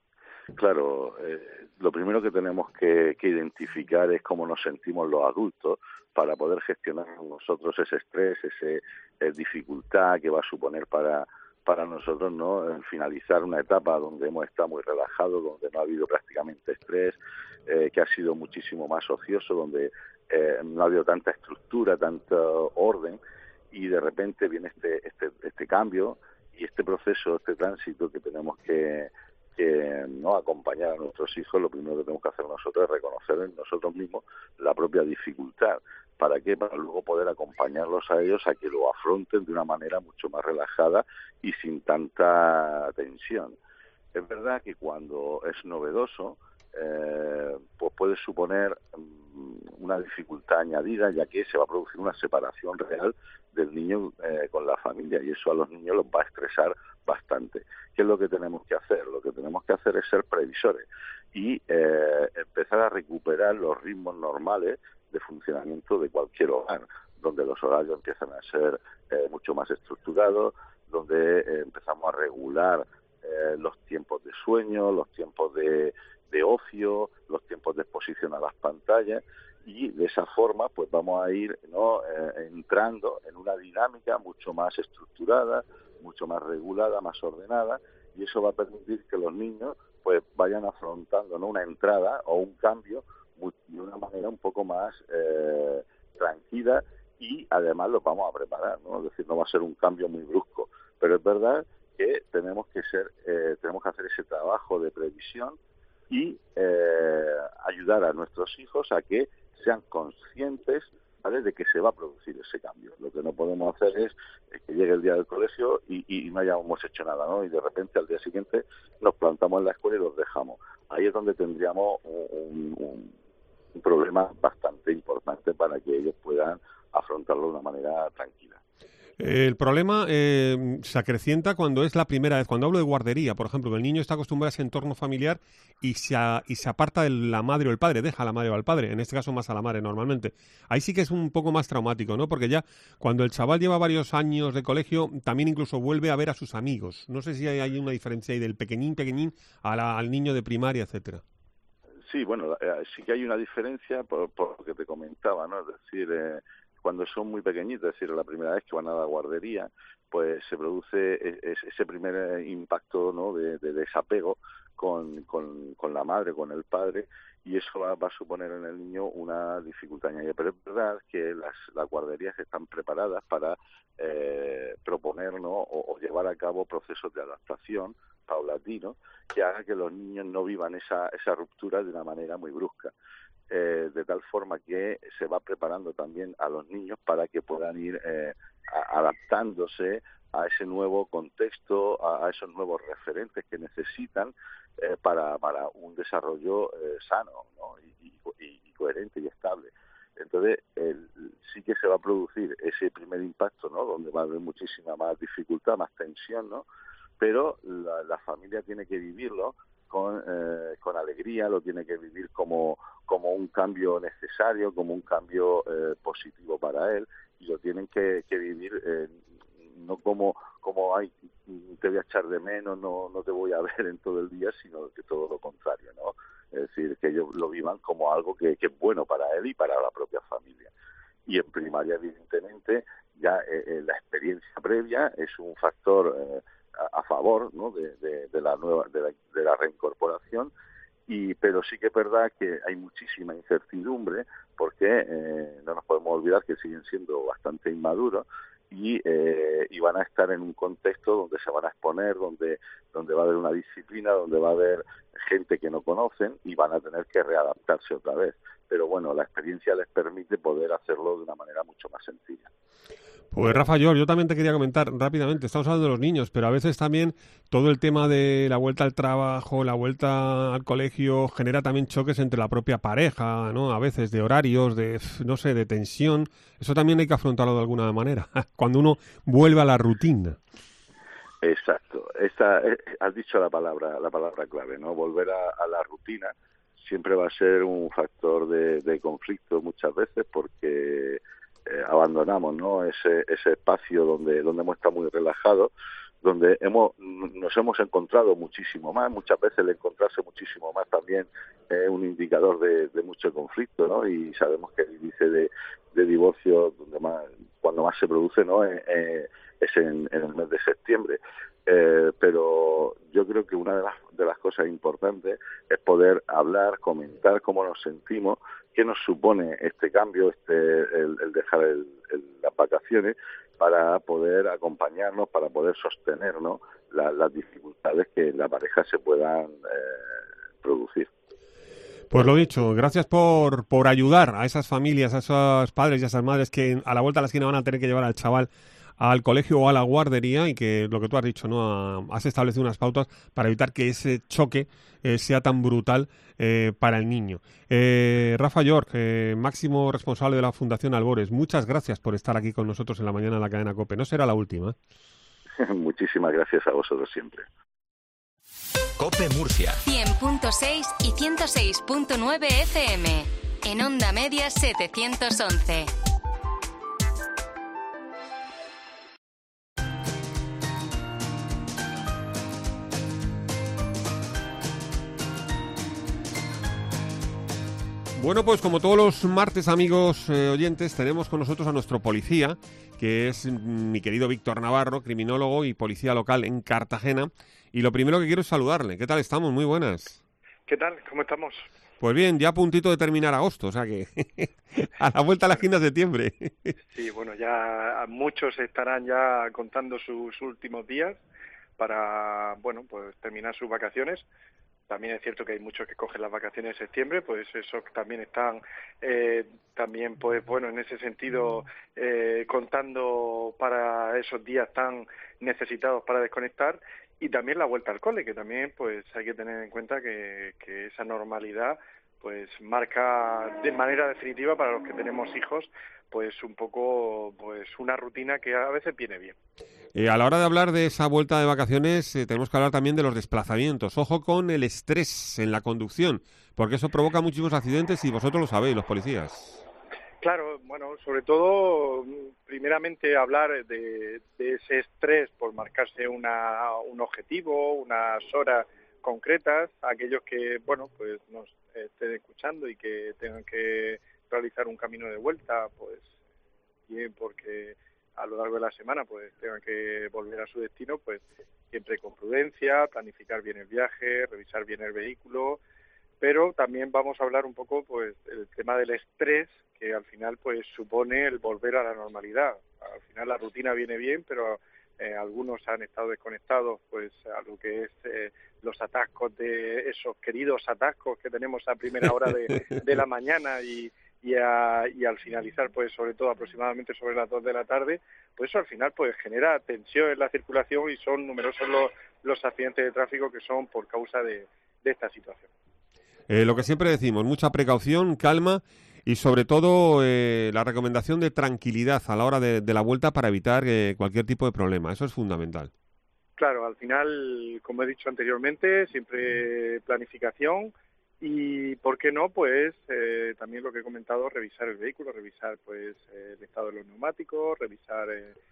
Claro, lo primero que tenemos que identificar es cómo nos sentimos los adultos para poder gestionar nosotros ese estrés, esa dificultad que va a suponer para nosotros, ¿no? En finalizar una etapa donde hemos estado muy relajados, donde no ha habido prácticamente estrés, que ha sido muchísimo más ocioso, donde no ha habido tanta estructura, tanto orden, y de repente viene este cambio y este proceso, este tránsito que tenemos que no acompañar a nuestros hijos. Lo primero que tenemos que hacer nosotros es reconocer en nosotros mismos la propia dificultad. ¿Para qué? Para luego poder acompañarlos a ellos a que lo afronten de una manera mucho más relajada y sin tanta tensión. Es verdad que cuando es novedoso, pues puede suponer una dificultad añadida, ya que se va a producir una separación real del niño con la familia, y eso a los niños los va a estresar bastante. ¿Qué es lo que tenemos que hacer? Lo que tenemos que hacer es ser previsores y empezar a recuperar los ritmos normales de funcionamiento de cualquier hogar, donde los horarios empiezan a ser mucho más estructurados, donde empezamos a regular los tiempos de sueño, los tiempos de ocio, los tiempos de exposición a las pantallas, y de esa forma pues vamos a ir entrando en una dinámica mucho más estructurada, mucho más regulada, más ordenada, y eso va a permitir que los niños pues vayan afrontando, ¿no?, una entrada o un cambio de una manera un poco más tranquila, y además los vamos a preparar, ¿no? Es decir, no va a ser un cambio muy brusco, pero es verdad que tenemos que hacer ese trabajo de previsión y ayudar a nuestros hijos a que sean conscientes, ¿vale?, de que se va a producir ese cambio. Lo que no podemos hacer es que llegue el día del colegio y no hayamos hecho nada, ¿no? Y de repente al día siguiente nos plantamos en la escuela y los dejamos. Ahí es donde tendríamos un problema bastante importante para que ellos puedan afrontarlo de una manera tranquila. El problema se acrecienta cuando es la primera vez. Cuando hablo de guardería, por ejemplo, que el niño está acostumbrado a ese entorno familiar y se aparta de la madre o el padre, deja a la madre o al padre, en este caso más a la madre normalmente. Ahí sí que es un poco más traumático, ¿no? Porque ya cuando el chaval lleva varios años de colegio, también incluso vuelve a ver a sus amigos. No sé si hay una diferencia ahí del pequeñín al niño de primaria, etcétera. Sí, bueno, sí que hay una diferencia por lo que te comentaba, ¿no? Es decir, cuando son muy pequeñitos, es decir, la primera vez que van a la guardería, pues se produce ese primer impacto, ¿no?, de desapego con la madre, con el padre, y eso va a suponer en el niño una dificultad añadida. Pero es verdad que las guarderías están preparadas para proponer, ¿no?, o llevar a cabo procesos de adaptación paulatino que haga que los niños no vivan esa ruptura de una manera muy brusca. De tal forma que se va preparando también a los niños para que puedan ir adaptándose a ese nuevo contexto, a esos nuevos referentes que necesitan para un desarrollo sano, ¿no?, y coherente y estable. Entonces, sí que se va a producir ese primer impacto, ¿no?, donde va a haber muchísima más dificultad, más tensión, ¿no?, pero la familia tiene que vivirlo con alegría, lo tiene que vivir como un cambio necesario, como un cambio positivo para él, y lo tienen que vivir no como ay, te voy a echar de menos, no te voy a ver en todo el día, sino que todo lo contrario, ¿no? Es decir, que ellos lo vivan como algo que es bueno para él y para la propia familia. Y en primaria, evidentemente, ya la experiencia previa es un factor a favor, ¿no?, de la reincorporación. Pero sí que es verdad que hay muchísima incertidumbre porque no nos podemos olvidar que siguen siendo bastante inmaduros y van a estar en un contexto donde se van a exponer, donde va a haber una disciplina, donde va a haber gente que no conocen y van a tener que readaptarse otra vez. Pero bueno, la experiencia les permite poder hacerlo de una manera mucho más sencilla. Pues Rafa, yo también te quería comentar rápidamente, estamos hablando de los niños, pero a veces también todo el tema de la vuelta al trabajo, la vuelta al colegio, genera también choques entre la propia pareja, ¿no? A veces de horarios, de tensión. Eso también hay que afrontarlo de alguna manera, cuando uno vuelve a la rutina. Exacto. Has dicho la palabra clave, ¿no? Volver a la rutina siempre va a ser un factor de conflicto muchas veces porque abandonamos, ¿no?, ese espacio donde hemos estado muy relajados, donde nos hemos encontrado muchísimo más. Muchas veces el encontrarse muchísimo más también es un indicador de mucho conflicto, ¿no? Y sabemos que el índice de divorcio cuando más se produce, ¿no?, es en el mes de septiembre. Pero yo creo que una de las cosas importantes es poder hablar, comentar cómo nos sentimos, qué nos supone este cambio, el dejar las vacaciones, para poder acompañarnos, para poder sostenernos las dificultades que en la pareja se puedan producir. Pues lo dicho, gracias por ayudar a esas familias, a esos padres y a esas madres que a la vuelta a la esquina van a tener que llevar al chaval al colegio o a la guardería, y que lo que tú has dicho, ¿no? Has establecido unas pautas para evitar que ese choque sea tan brutal para el niño. Rafa York, máximo responsable de la Fundación Albores, muchas gracias por estar aquí con nosotros en la mañana en la cadena COPE. No será la última. Muchísimas gracias a vosotros siempre. COPE Murcia 100.6 y 106.9 FM. En onda media 711. Bueno, pues como todos los martes, amigos oyentes, tenemos con nosotros a nuestro policía, que es mi querido Víctor Navarro, criminólogo y policía local en Cartagena. Y lo primero que quiero es saludarle. ¿Qué tal estamos? Muy buenas. ¿Qué tal? ¿Cómo estamos? Pues bien, ya a puntito de terminar agosto, o sea que a la vuelta a la esquina de septiembre. Sí, bueno, ya muchos estarán ya contando sus últimos días para, bueno, pues terminar sus vacaciones. También es cierto que hay muchos que cogen las vacaciones de septiembre, pues esos también están, también pues bueno, en ese sentido, contando para esos días tan necesitados para desconectar. Y también la vuelta al cole, que también pues hay que tener en cuenta que esa normalidad pues marca de manera definitiva para los que tenemos hijos pues un poco pues una rutina que a veces viene bien. A la hora de hablar de esa vuelta de vacaciones tenemos que hablar también de los desplazamientos. Ojo con el estrés en la conducción, porque eso provoca muchísimos accidentes y vosotros lo sabéis, los policías. Claro, bueno, sobre todo, primeramente hablar de ese estrés por marcarse un objetivo, unas horas concretas, aquellos que, bueno, pues nos estén escuchando y que tengan que realizar un camino de vuelta, pues bien porque a lo largo de la semana pues tengan que volver a su destino, pues siempre con prudencia, planificar bien el viaje, revisar bien el vehículo, pero también vamos a hablar un poco pues el tema del estrés que al final pues supone el volver a la normalidad. Al final la rutina viene bien, pero algunos han estado desconectados pues a lo que es los atascos de esos queridos atascos que tenemos a primera hora de la mañana y al finalizar pues sobre todo aproximadamente sobre las 2 de la tarde, pues eso al final pues genera tensión en la circulación y son numerosos los accidentes de tráfico que son por causa de esta situación. Lo que siempre decimos, mucha precaución, calma y sobre todo la recomendación de tranquilidad a la hora de la vuelta para evitar cualquier tipo de problema. Eso es fundamental. Claro, al final, como he dicho anteriormente, siempre planificación y, ¿por qué no? Pues también lo que he comentado, revisar el vehículo, revisar pues el estado de los neumáticos, revisar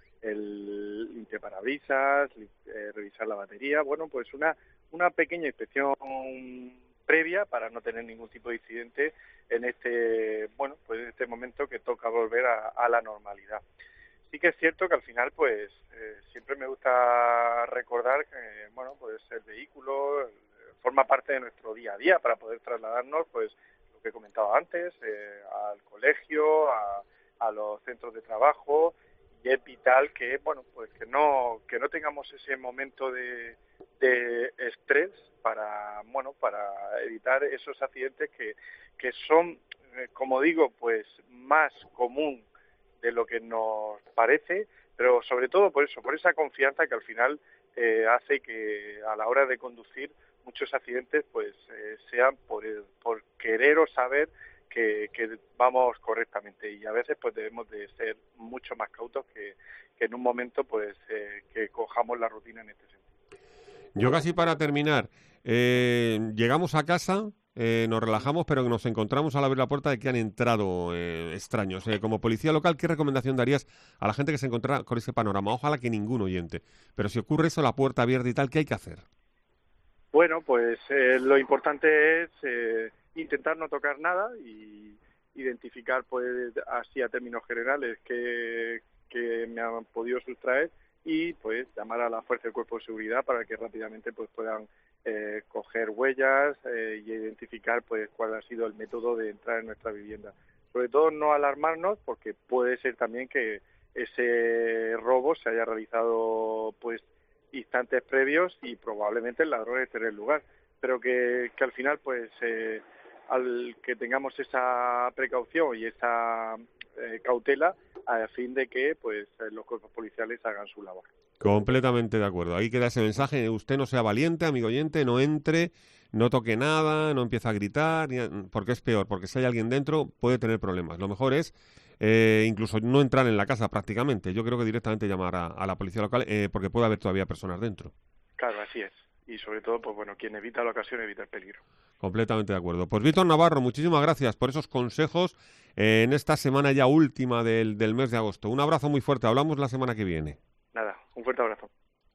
el limpiaparabrisas, revisar la batería. Bueno, pues una pequeña inspección previa para no tener ningún tipo de incidente en este momento que toca volver a la normalidad. Sí que es cierto que al final pues siempre me gusta recordar que pues el vehículo forma parte de nuestro día a día para poder trasladarnos, pues lo que he comentado antes, al colegio, a los centros de trabajo, y es vital que que no tengamos ese momento de estrés para evitar esos accidentes que son, como digo, pues más común de lo que nos parece, pero sobre todo por esa confianza que al final hace que a la hora de conducir muchos accidentes pues sean por querer o saber que vamos correctamente, y a veces pues debemos de ser mucho más cautos que en un momento pues que cojamos la rutina en este sentido. Yo casi para terminar, llegamos a casa, nos relajamos, pero nos encontramos al abrir la puerta de que han entrado extraños. Como policía local, ¿qué recomendación darías a la gente que se encontrara con ese panorama? Ojalá que ningún oyente. Pero si ocurre eso, la puerta abierta y tal, ¿qué hay que hacer? Bueno, pues lo importante es intentar no tocar nada y identificar, pues así a términos generales, que me han podido sustraer, y pues llamar a la fuerza del cuerpo de seguridad para que rápidamente pues puedan coger huellas y identificar pues cuál ha sido el método de entrar en nuestra vivienda. Sobre todo no alarmarnos, porque puede ser también que ese robo se haya realizado pues instantes previos y probablemente el ladrón esté en el lugar, pero que al final pues al que tengamos esa precaución y esa cautela, a fin de que pues los cuerpos policiales hagan su labor. Completamente de acuerdo. Ahí queda ese mensaje. Usted no sea valiente, amigo oyente, no entre, no toque nada, no empiece a gritar, porque es peor, porque si hay alguien dentro puede tener problemas. Lo mejor es incluso no entrar en la casa prácticamente. Yo creo que directamente llamar a la policía local, porque puede haber todavía personas dentro. Claro, así es. Y sobre todo, pues quien evita la ocasión evita el peligro. Completamente de acuerdo. Pues Víctor Navarro, muchísimas gracias por esos consejos en esta semana ya última del mes de agosto. Un abrazo muy fuerte. Hablamos la semana que viene. Nada, un fuerte abrazo.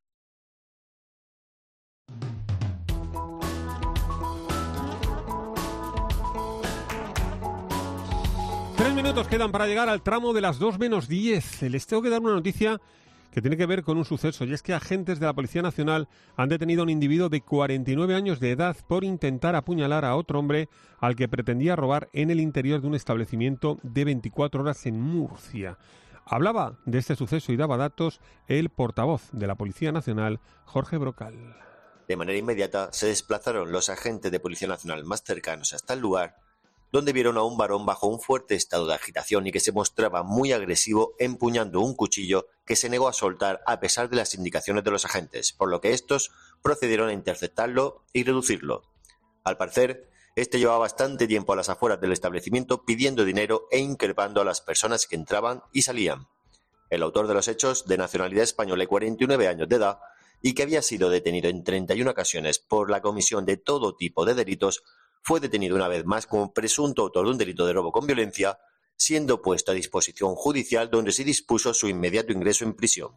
Tres minutos quedan para llegar al tramo de las 2 menos 10. Les tengo que dar una noticia que tiene que ver con un suceso, y es que agentes de la Policía Nacional han detenido a un individuo de 49 años de edad por intentar apuñalar a otro hombre al que pretendía robar en el interior de un establecimiento de 24 horas en Murcia. Hablaba de este suceso y daba datos el portavoz de la Policía Nacional, Jorge Brocal. De manera inmediata se desplazaron los agentes de Policía Nacional más cercanos hasta el lugar, donde vieron a un varón bajo un fuerte estado de agitación y que se mostraba muy agresivo empuñando un cuchillo que se negó a soltar a pesar de las indicaciones de los agentes, por lo que estos procedieron a interceptarlo y reducirlo. Al parecer, este llevaba bastante tiempo a las afueras del establecimiento pidiendo dinero e increpando a las personas que entraban y salían. El autor de los hechos, de nacionalidad española y 49 años de edad, y que había sido detenido en 31 ocasiones por la comisión de todo tipo de delitos, fue detenido una vez más como presunto autor de un delito de robo con violencia, siendo puesto a disposición judicial donde se dispuso su inmediato ingreso en prisión.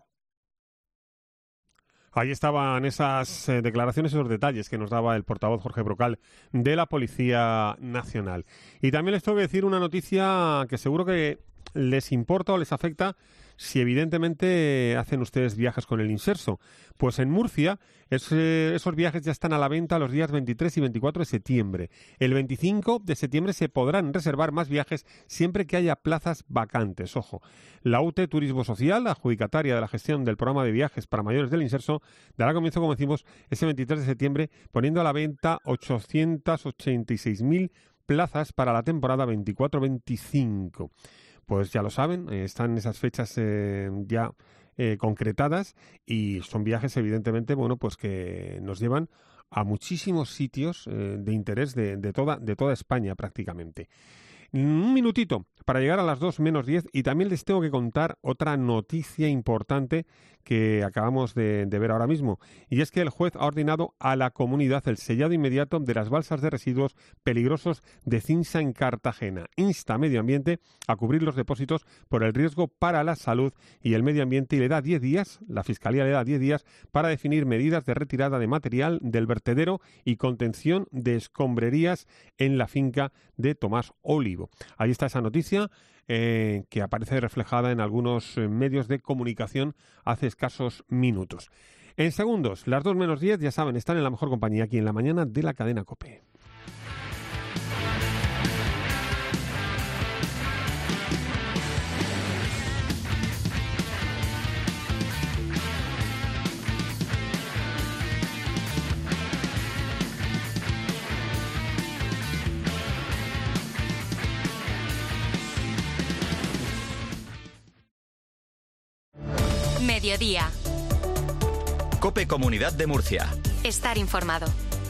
Ahí estaban esas declaraciones, esos detalles que nos daba el portavoz Jorge Brocal de la Policía Nacional. Y también les tengo que decir una noticia que seguro que les importa o les afecta si evidentemente hacen ustedes viajes con el Inserso. Pues en Murcia esos viajes ya están a la venta los días 23 y 24 de septiembre. El 25 de septiembre se podrán reservar más viajes siempre que haya plazas vacantes. Ojo, la UT Turismo Social, adjudicataria de la gestión del programa de viajes para mayores del Inserso, dará comienzo, como decimos, ese 23 de septiembre, poniendo a la venta 886.000 plazas para la temporada 24-25. Pues ya lo saben, están esas fechas ya concretadas, y son viajes evidentemente, pues que nos llevan a muchísimos sitios de interés de toda España prácticamente. Un minutito para llegar a las 2 menos 10 y también les tengo que contar otra noticia importante que acabamos de ver ahora mismo, y es que el juez ha ordenado a la comunidad el sellado inmediato de las balsas de residuos peligrosos de Cinsa en Cartagena. Insta a Medio Ambiente a cubrir los depósitos por el riesgo para la salud y el medio ambiente y le da 10 días, la Fiscalía le da 10 días para definir medidas de retirada de material del vertedero y contención de escombrerías en la finca de Tomás Olivo. Ahí está esa noticia que aparece reflejada en algunos medios de comunicación hace escasos minutos. En segundos, las 2 menos 10, ya saben, están en la mejor compañía aquí en la mañana de la cadena COPE. Mediodía. COPE Comunidad de Murcia. Estar informado.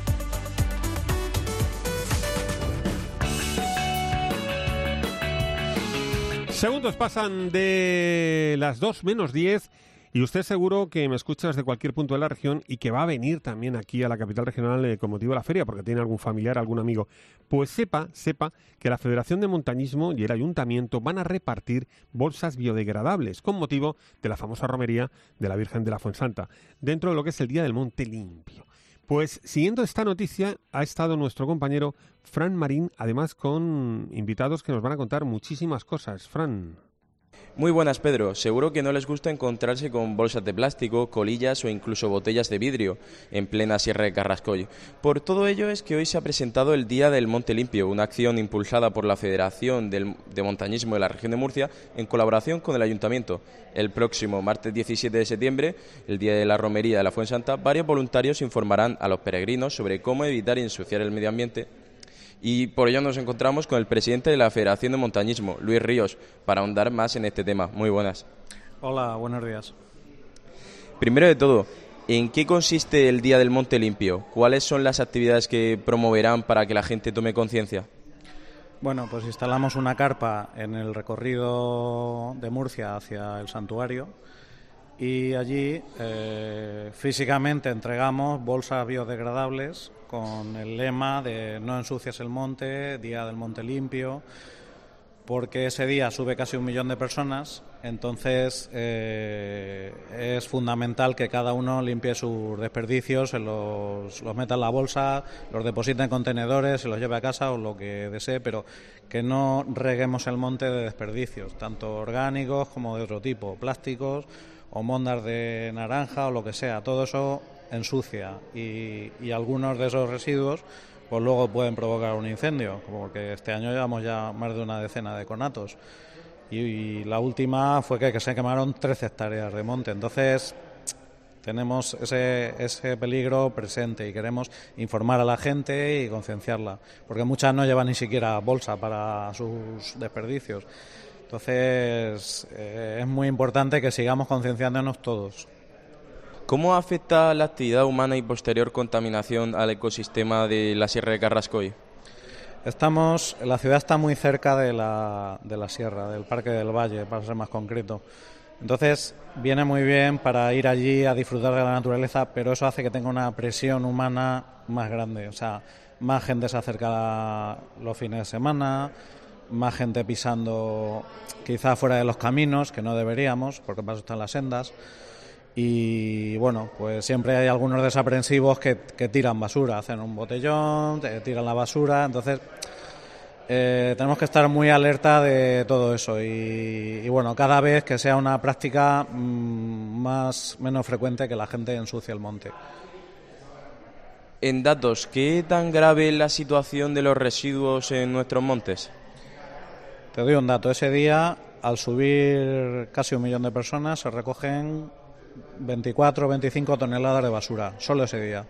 Segundos pasan de las 2 menos 10 y usted seguro que me escucha desde cualquier punto de la región y que va a venir también aquí a la capital regional con motivo de la feria porque tiene algún familiar, algún amigo. Pues sepa que la Federación de Montañismo y el Ayuntamiento van a repartir bolsas biodegradables con motivo de la famosa romería de la Virgen de la Fuensanta, dentro de lo que es el Día del Monte Limpio. Pues siguiendo esta noticia ha estado nuestro compañero Fran Marín, además con invitados que nos van a contar muchísimas cosas. Fran. Muy buenas, Pedro. Seguro que no les gusta encontrarse con bolsas de plástico, colillas o incluso botellas de vidrio en plena Sierra de Carrascoy. Por todo ello es que hoy se ha presentado el Día del Monte Limpio, una acción impulsada por la Federación de Montañismo de la región de Murcia en colaboración con el Ayuntamiento. El próximo martes 17 de septiembre, el día de la romería de la Fuensanta, varios voluntarios informarán a los peregrinos sobre cómo evitar ensuciar el medio ambiente. Y por ello nos encontramos con el presidente de la Federación de Montañismo, Luis Ríos, para ahondar más en este tema. Muy buenas. Hola, buenos días. Primero de todo, ¿en qué consiste el Día del Monte Limpio? ¿Cuáles son las actividades que promoverán para que la gente tome conciencia? Bueno, pues instalamos una carpa en el recorrido de Murcia hacia el santuario y allí físicamente entregamos bolsas biodegradables con el lema de no ensucias el monte, Día del Monte Limpio, porque ese día sube casi 1 millón de personas, entonces es fundamental que cada uno limpie sus desperdicios, se los meta en la bolsa, los deposite en contenedores, se los lleve a casa o lo que desee, pero que no reguemos el monte de desperdicios, tanto orgánicos como de otro tipo, plásticos o mondas de naranja o lo que sea, todo eso ensucia y algunos de esos residuos pues luego pueden provocar un incendio, porque este año llevamos ya más de una decena de conatos y la última fue que se quemaron 13 hectáreas de monte, entonces tenemos ese peligro presente y queremos informar a la gente y concienciarla, porque muchas no llevan ni siquiera bolsa para sus desperdicios, entonces es muy importante que sigamos concienciándonos todos. ¿Cómo afecta la actividad humana y posterior contaminación al ecosistema de la Sierra de Carrascoy? La ciudad está muy cerca de la sierra, del Parque del Valle, para ser más concreto. Entonces, viene muy bien para ir allí a disfrutar de la naturaleza, pero eso hace que tenga una presión humana más grande. O sea, más gente se acerca los fines de semana, más gente pisando quizá fuera de los caminos, que no deberíamos, porque para eso están las sendas. Y bueno, pues siempre hay algunos desaprensivos que tiran basura, hacen un botellón, tiran la basura, entonces tenemos que estar muy alerta de todo eso y bueno, cada vez que sea una práctica menos frecuente que la gente ensucie el monte. En datos, ¿qué tan grave es la situación de los residuos en nuestros montes? Te doy un dato, ese día al subir casi 1 millón de personas se recogen 24 o 25 toneladas de basura, solo ese día.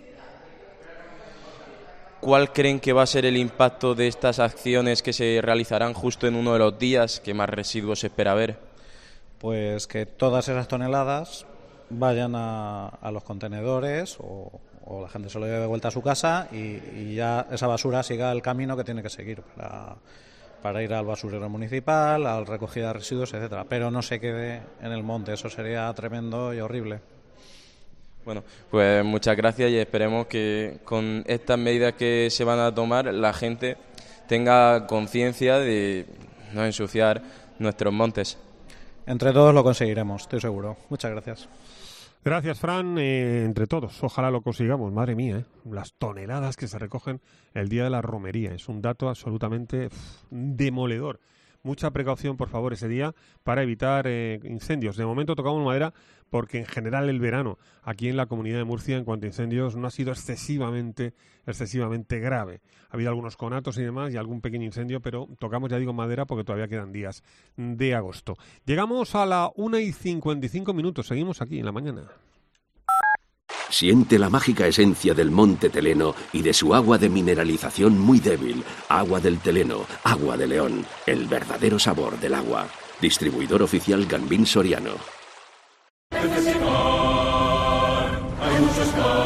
¿Cuál creen que va a ser el impacto de estas acciones que se realizarán justo en uno de los días que más residuos se espera ver? Pues que todas esas toneladas vayan a los contenedores o la gente se lo lleve de vuelta a su casa y ya esa basura siga el camino que tiene que seguir para ir al basurero municipal, a la recogida de residuos, etcétera, pero no se quede en el monte, eso sería tremendo y horrible. Bueno, pues muchas gracias y esperemos que con estas medidas que se van a tomar la gente tenga conciencia de no ensuciar nuestros montes. Entre todos lo conseguiremos, estoy seguro. Muchas gracias. Gracias, Fran. Entre todos, ojalá lo consigamos. Madre mía, las toneladas que se recogen el día de la romería. Es un dato absolutamente demoledor. Mucha precaución, por favor, ese día para evitar incendios. De momento tocamos madera porque en general el verano aquí en la Comunidad de Murcia en cuanto a incendios no ha sido excesivamente grave. Ha habido algunos conatos y demás y algún pequeño incendio, pero tocamos, ya digo, madera porque todavía quedan días de agosto. Llegamos a la 1:55. Seguimos aquí en la mañana. Siente la mágica esencia del Monte Teleno y de su agua de mineralización muy débil. Agua del Teleno, agua de León, el verdadero sabor del agua. Distribuidor oficial Gambín Soriano. En Flexicar hay muchos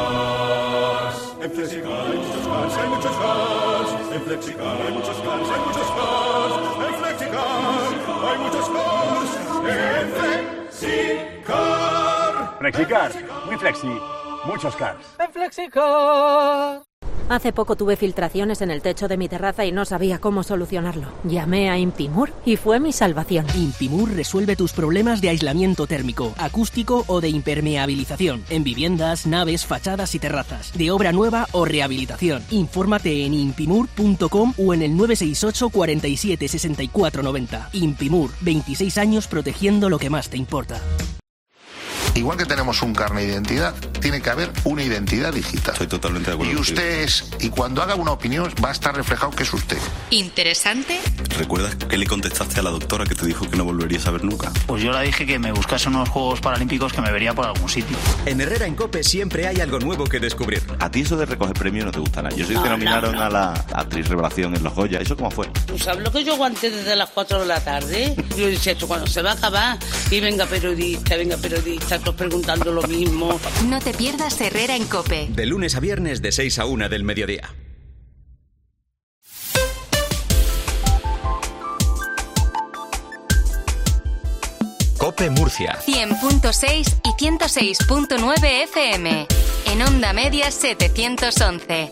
cars. En Flexicar hay muchos cars, hay muchos cars. En Flexicar hay muchos cars, hay muchos cars. En Flexicar hay muchos cars. En Flexicar. Flexicar, muy flexi. Muchos cars. En Flexicar. Hace poco tuve filtraciones en el techo de mi terraza y no sabía cómo solucionarlo. Llamé a Impimur y fue mi salvación. Impimur resuelve tus problemas de aislamiento térmico, acústico o de impermeabilización en viviendas, naves, fachadas y terrazas, de obra nueva o rehabilitación. Infórmate en impimur.com o en el 968 47 64 90. Impimur, 26 años protegiendo lo que más te importa. Igual que tenemos un carnet de identidad, tiene que haber una identidad digital. Estoy totalmente de acuerdo. Y usted es, y cuando haga una opinión va a estar reflejado que es usted. ¿Interesante? ¿Recuerdas que le contestaste a la doctora que te dijo que no volverías a ver nunca? Pues yo le dije que me buscase unos Juegos Paralímpicos que me vería por algún sitio. En Herrera en COPE siempre hay algo nuevo que descubrir. A ti eso de recoger premios no te gusta nada. Yo sé que nominaron a la actriz revelación en Los Goya. ¿Eso cómo fue? Pues ¿sabes lo que yo aguanté desde las 4 de la tarde? Yo decía, esto cuando se va a acabar. Y venga periodista, todos preguntando lo mismo. No te pierdas Herrera en COPE. De lunes a viernes de 6 a 1 del mediodía. COPE Murcia. 100.6 y 106.9 FM. En Onda Media 711.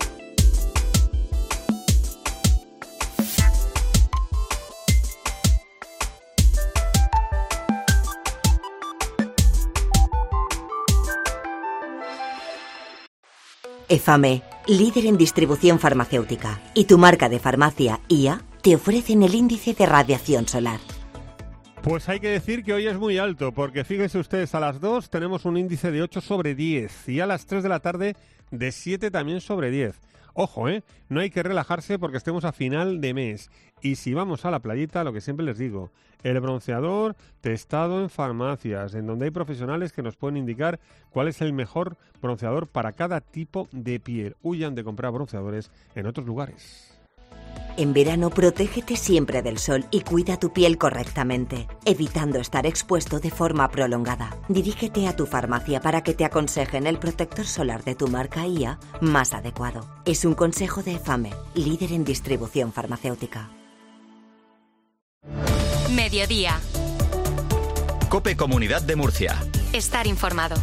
EFAME, líder en distribución farmacéutica, y tu marca de farmacia IA te ofrecen el índice de radiación solar. Pues hay que decir que hoy es muy alto, porque fíjense ustedes, a las 2 tenemos un índice de 8 sobre 10 y a las 3 de la tarde de 7 también sobre 10. Ojo, no hay que relajarse porque estemos a final de mes. Y si vamos a la playita, lo que siempre les digo, el bronceador testado en farmacias, en donde hay profesionales que nos pueden indicar cuál es el mejor bronceador para cada tipo de piel. Huyan de comprar bronceadores en otros lugares. En verano, protégete siempre del sol y cuida tu piel correctamente, evitando estar expuesto de forma prolongada. Dirígete a tu farmacia para que te aconsejen el protector solar de tu marca IA más adecuado. Es un consejo de EFAME, líder en distribución farmacéutica. Mediodía. COPE Comunidad de Murcia. Estar informado.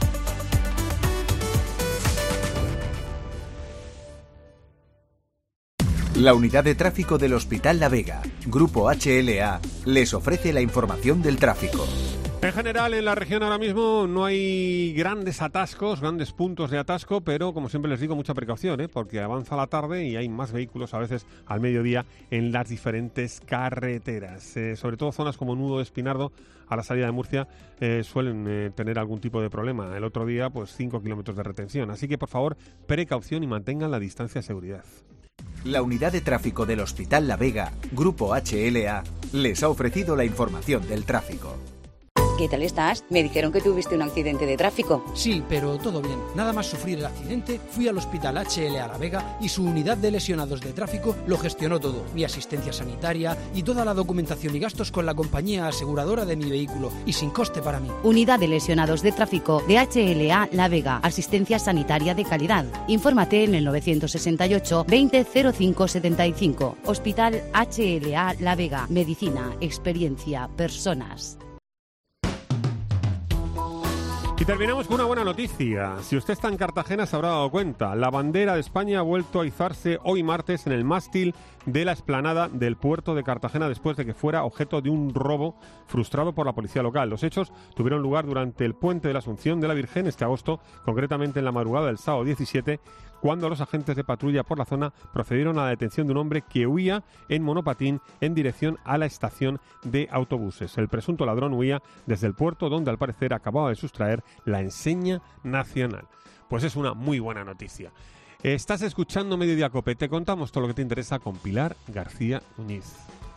La unidad de tráfico del Hospital La Vega, Grupo HLA, les ofrece la información del tráfico. En general, en la región ahora mismo no hay grandes atascos, grandes puntos de atasco, pero como siempre les digo, mucha precaución, porque avanza la tarde y hay más vehículos a veces al mediodía en las diferentes carreteras. Sobre todo zonas como Nudo de Espinardo, a la salida de Murcia, suelen tener algún tipo de problema. El otro día, 5 kilómetros de retención. Así que, por favor, precaución y mantengan la distancia de seguridad. La unidad de tráfico del Hospital La Vega, Grupo HLA, les ha ofrecido la información del tráfico. ¿Qué tal estás? Me dijeron que tuviste un accidente de tráfico. Sí, pero todo bien. Nada más sufrir el accidente, fui al Hospital HLA La Vega y su unidad de lesionados de tráfico lo gestionó todo. Mi asistencia sanitaria y toda la documentación y gastos con la compañía aseguradora de mi vehículo y sin coste para mí. Unidad de lesionados de tráfico de HLA La Vega. Asistencia sanitaria de calidad. Infórmate en el 968 20 05 75. Hospital HLA La Vega. Medicina, experiencia, personas. Y terminamos con una buena noticia. Si usted está en Cartagena se habrá dado cuenta. La bandera de España ha vuelto a izarse hoy martes en el mástil de la explanada del puerto de Cartagena después de que fuera objeto de un robo frustrado por la policía local. Los hechos tuvieron lugar durante el puente de la Asunción de la Virgen este agosto, concretamente en la madrugada del sábado 17, cuando los agentes de patrulla por la zona procedieron a la detención de un hombre que huía en monopatín en dirección a la estación de autobuses. El presunto ladrón huía desde el puerto, donde al parecer acababa de sustraer la enseña nacional. Pues es una muy buena noticia. Estás escuchando Mediodía Cope. Te contamos todo lo que te interesa con Pilar García Muñiz.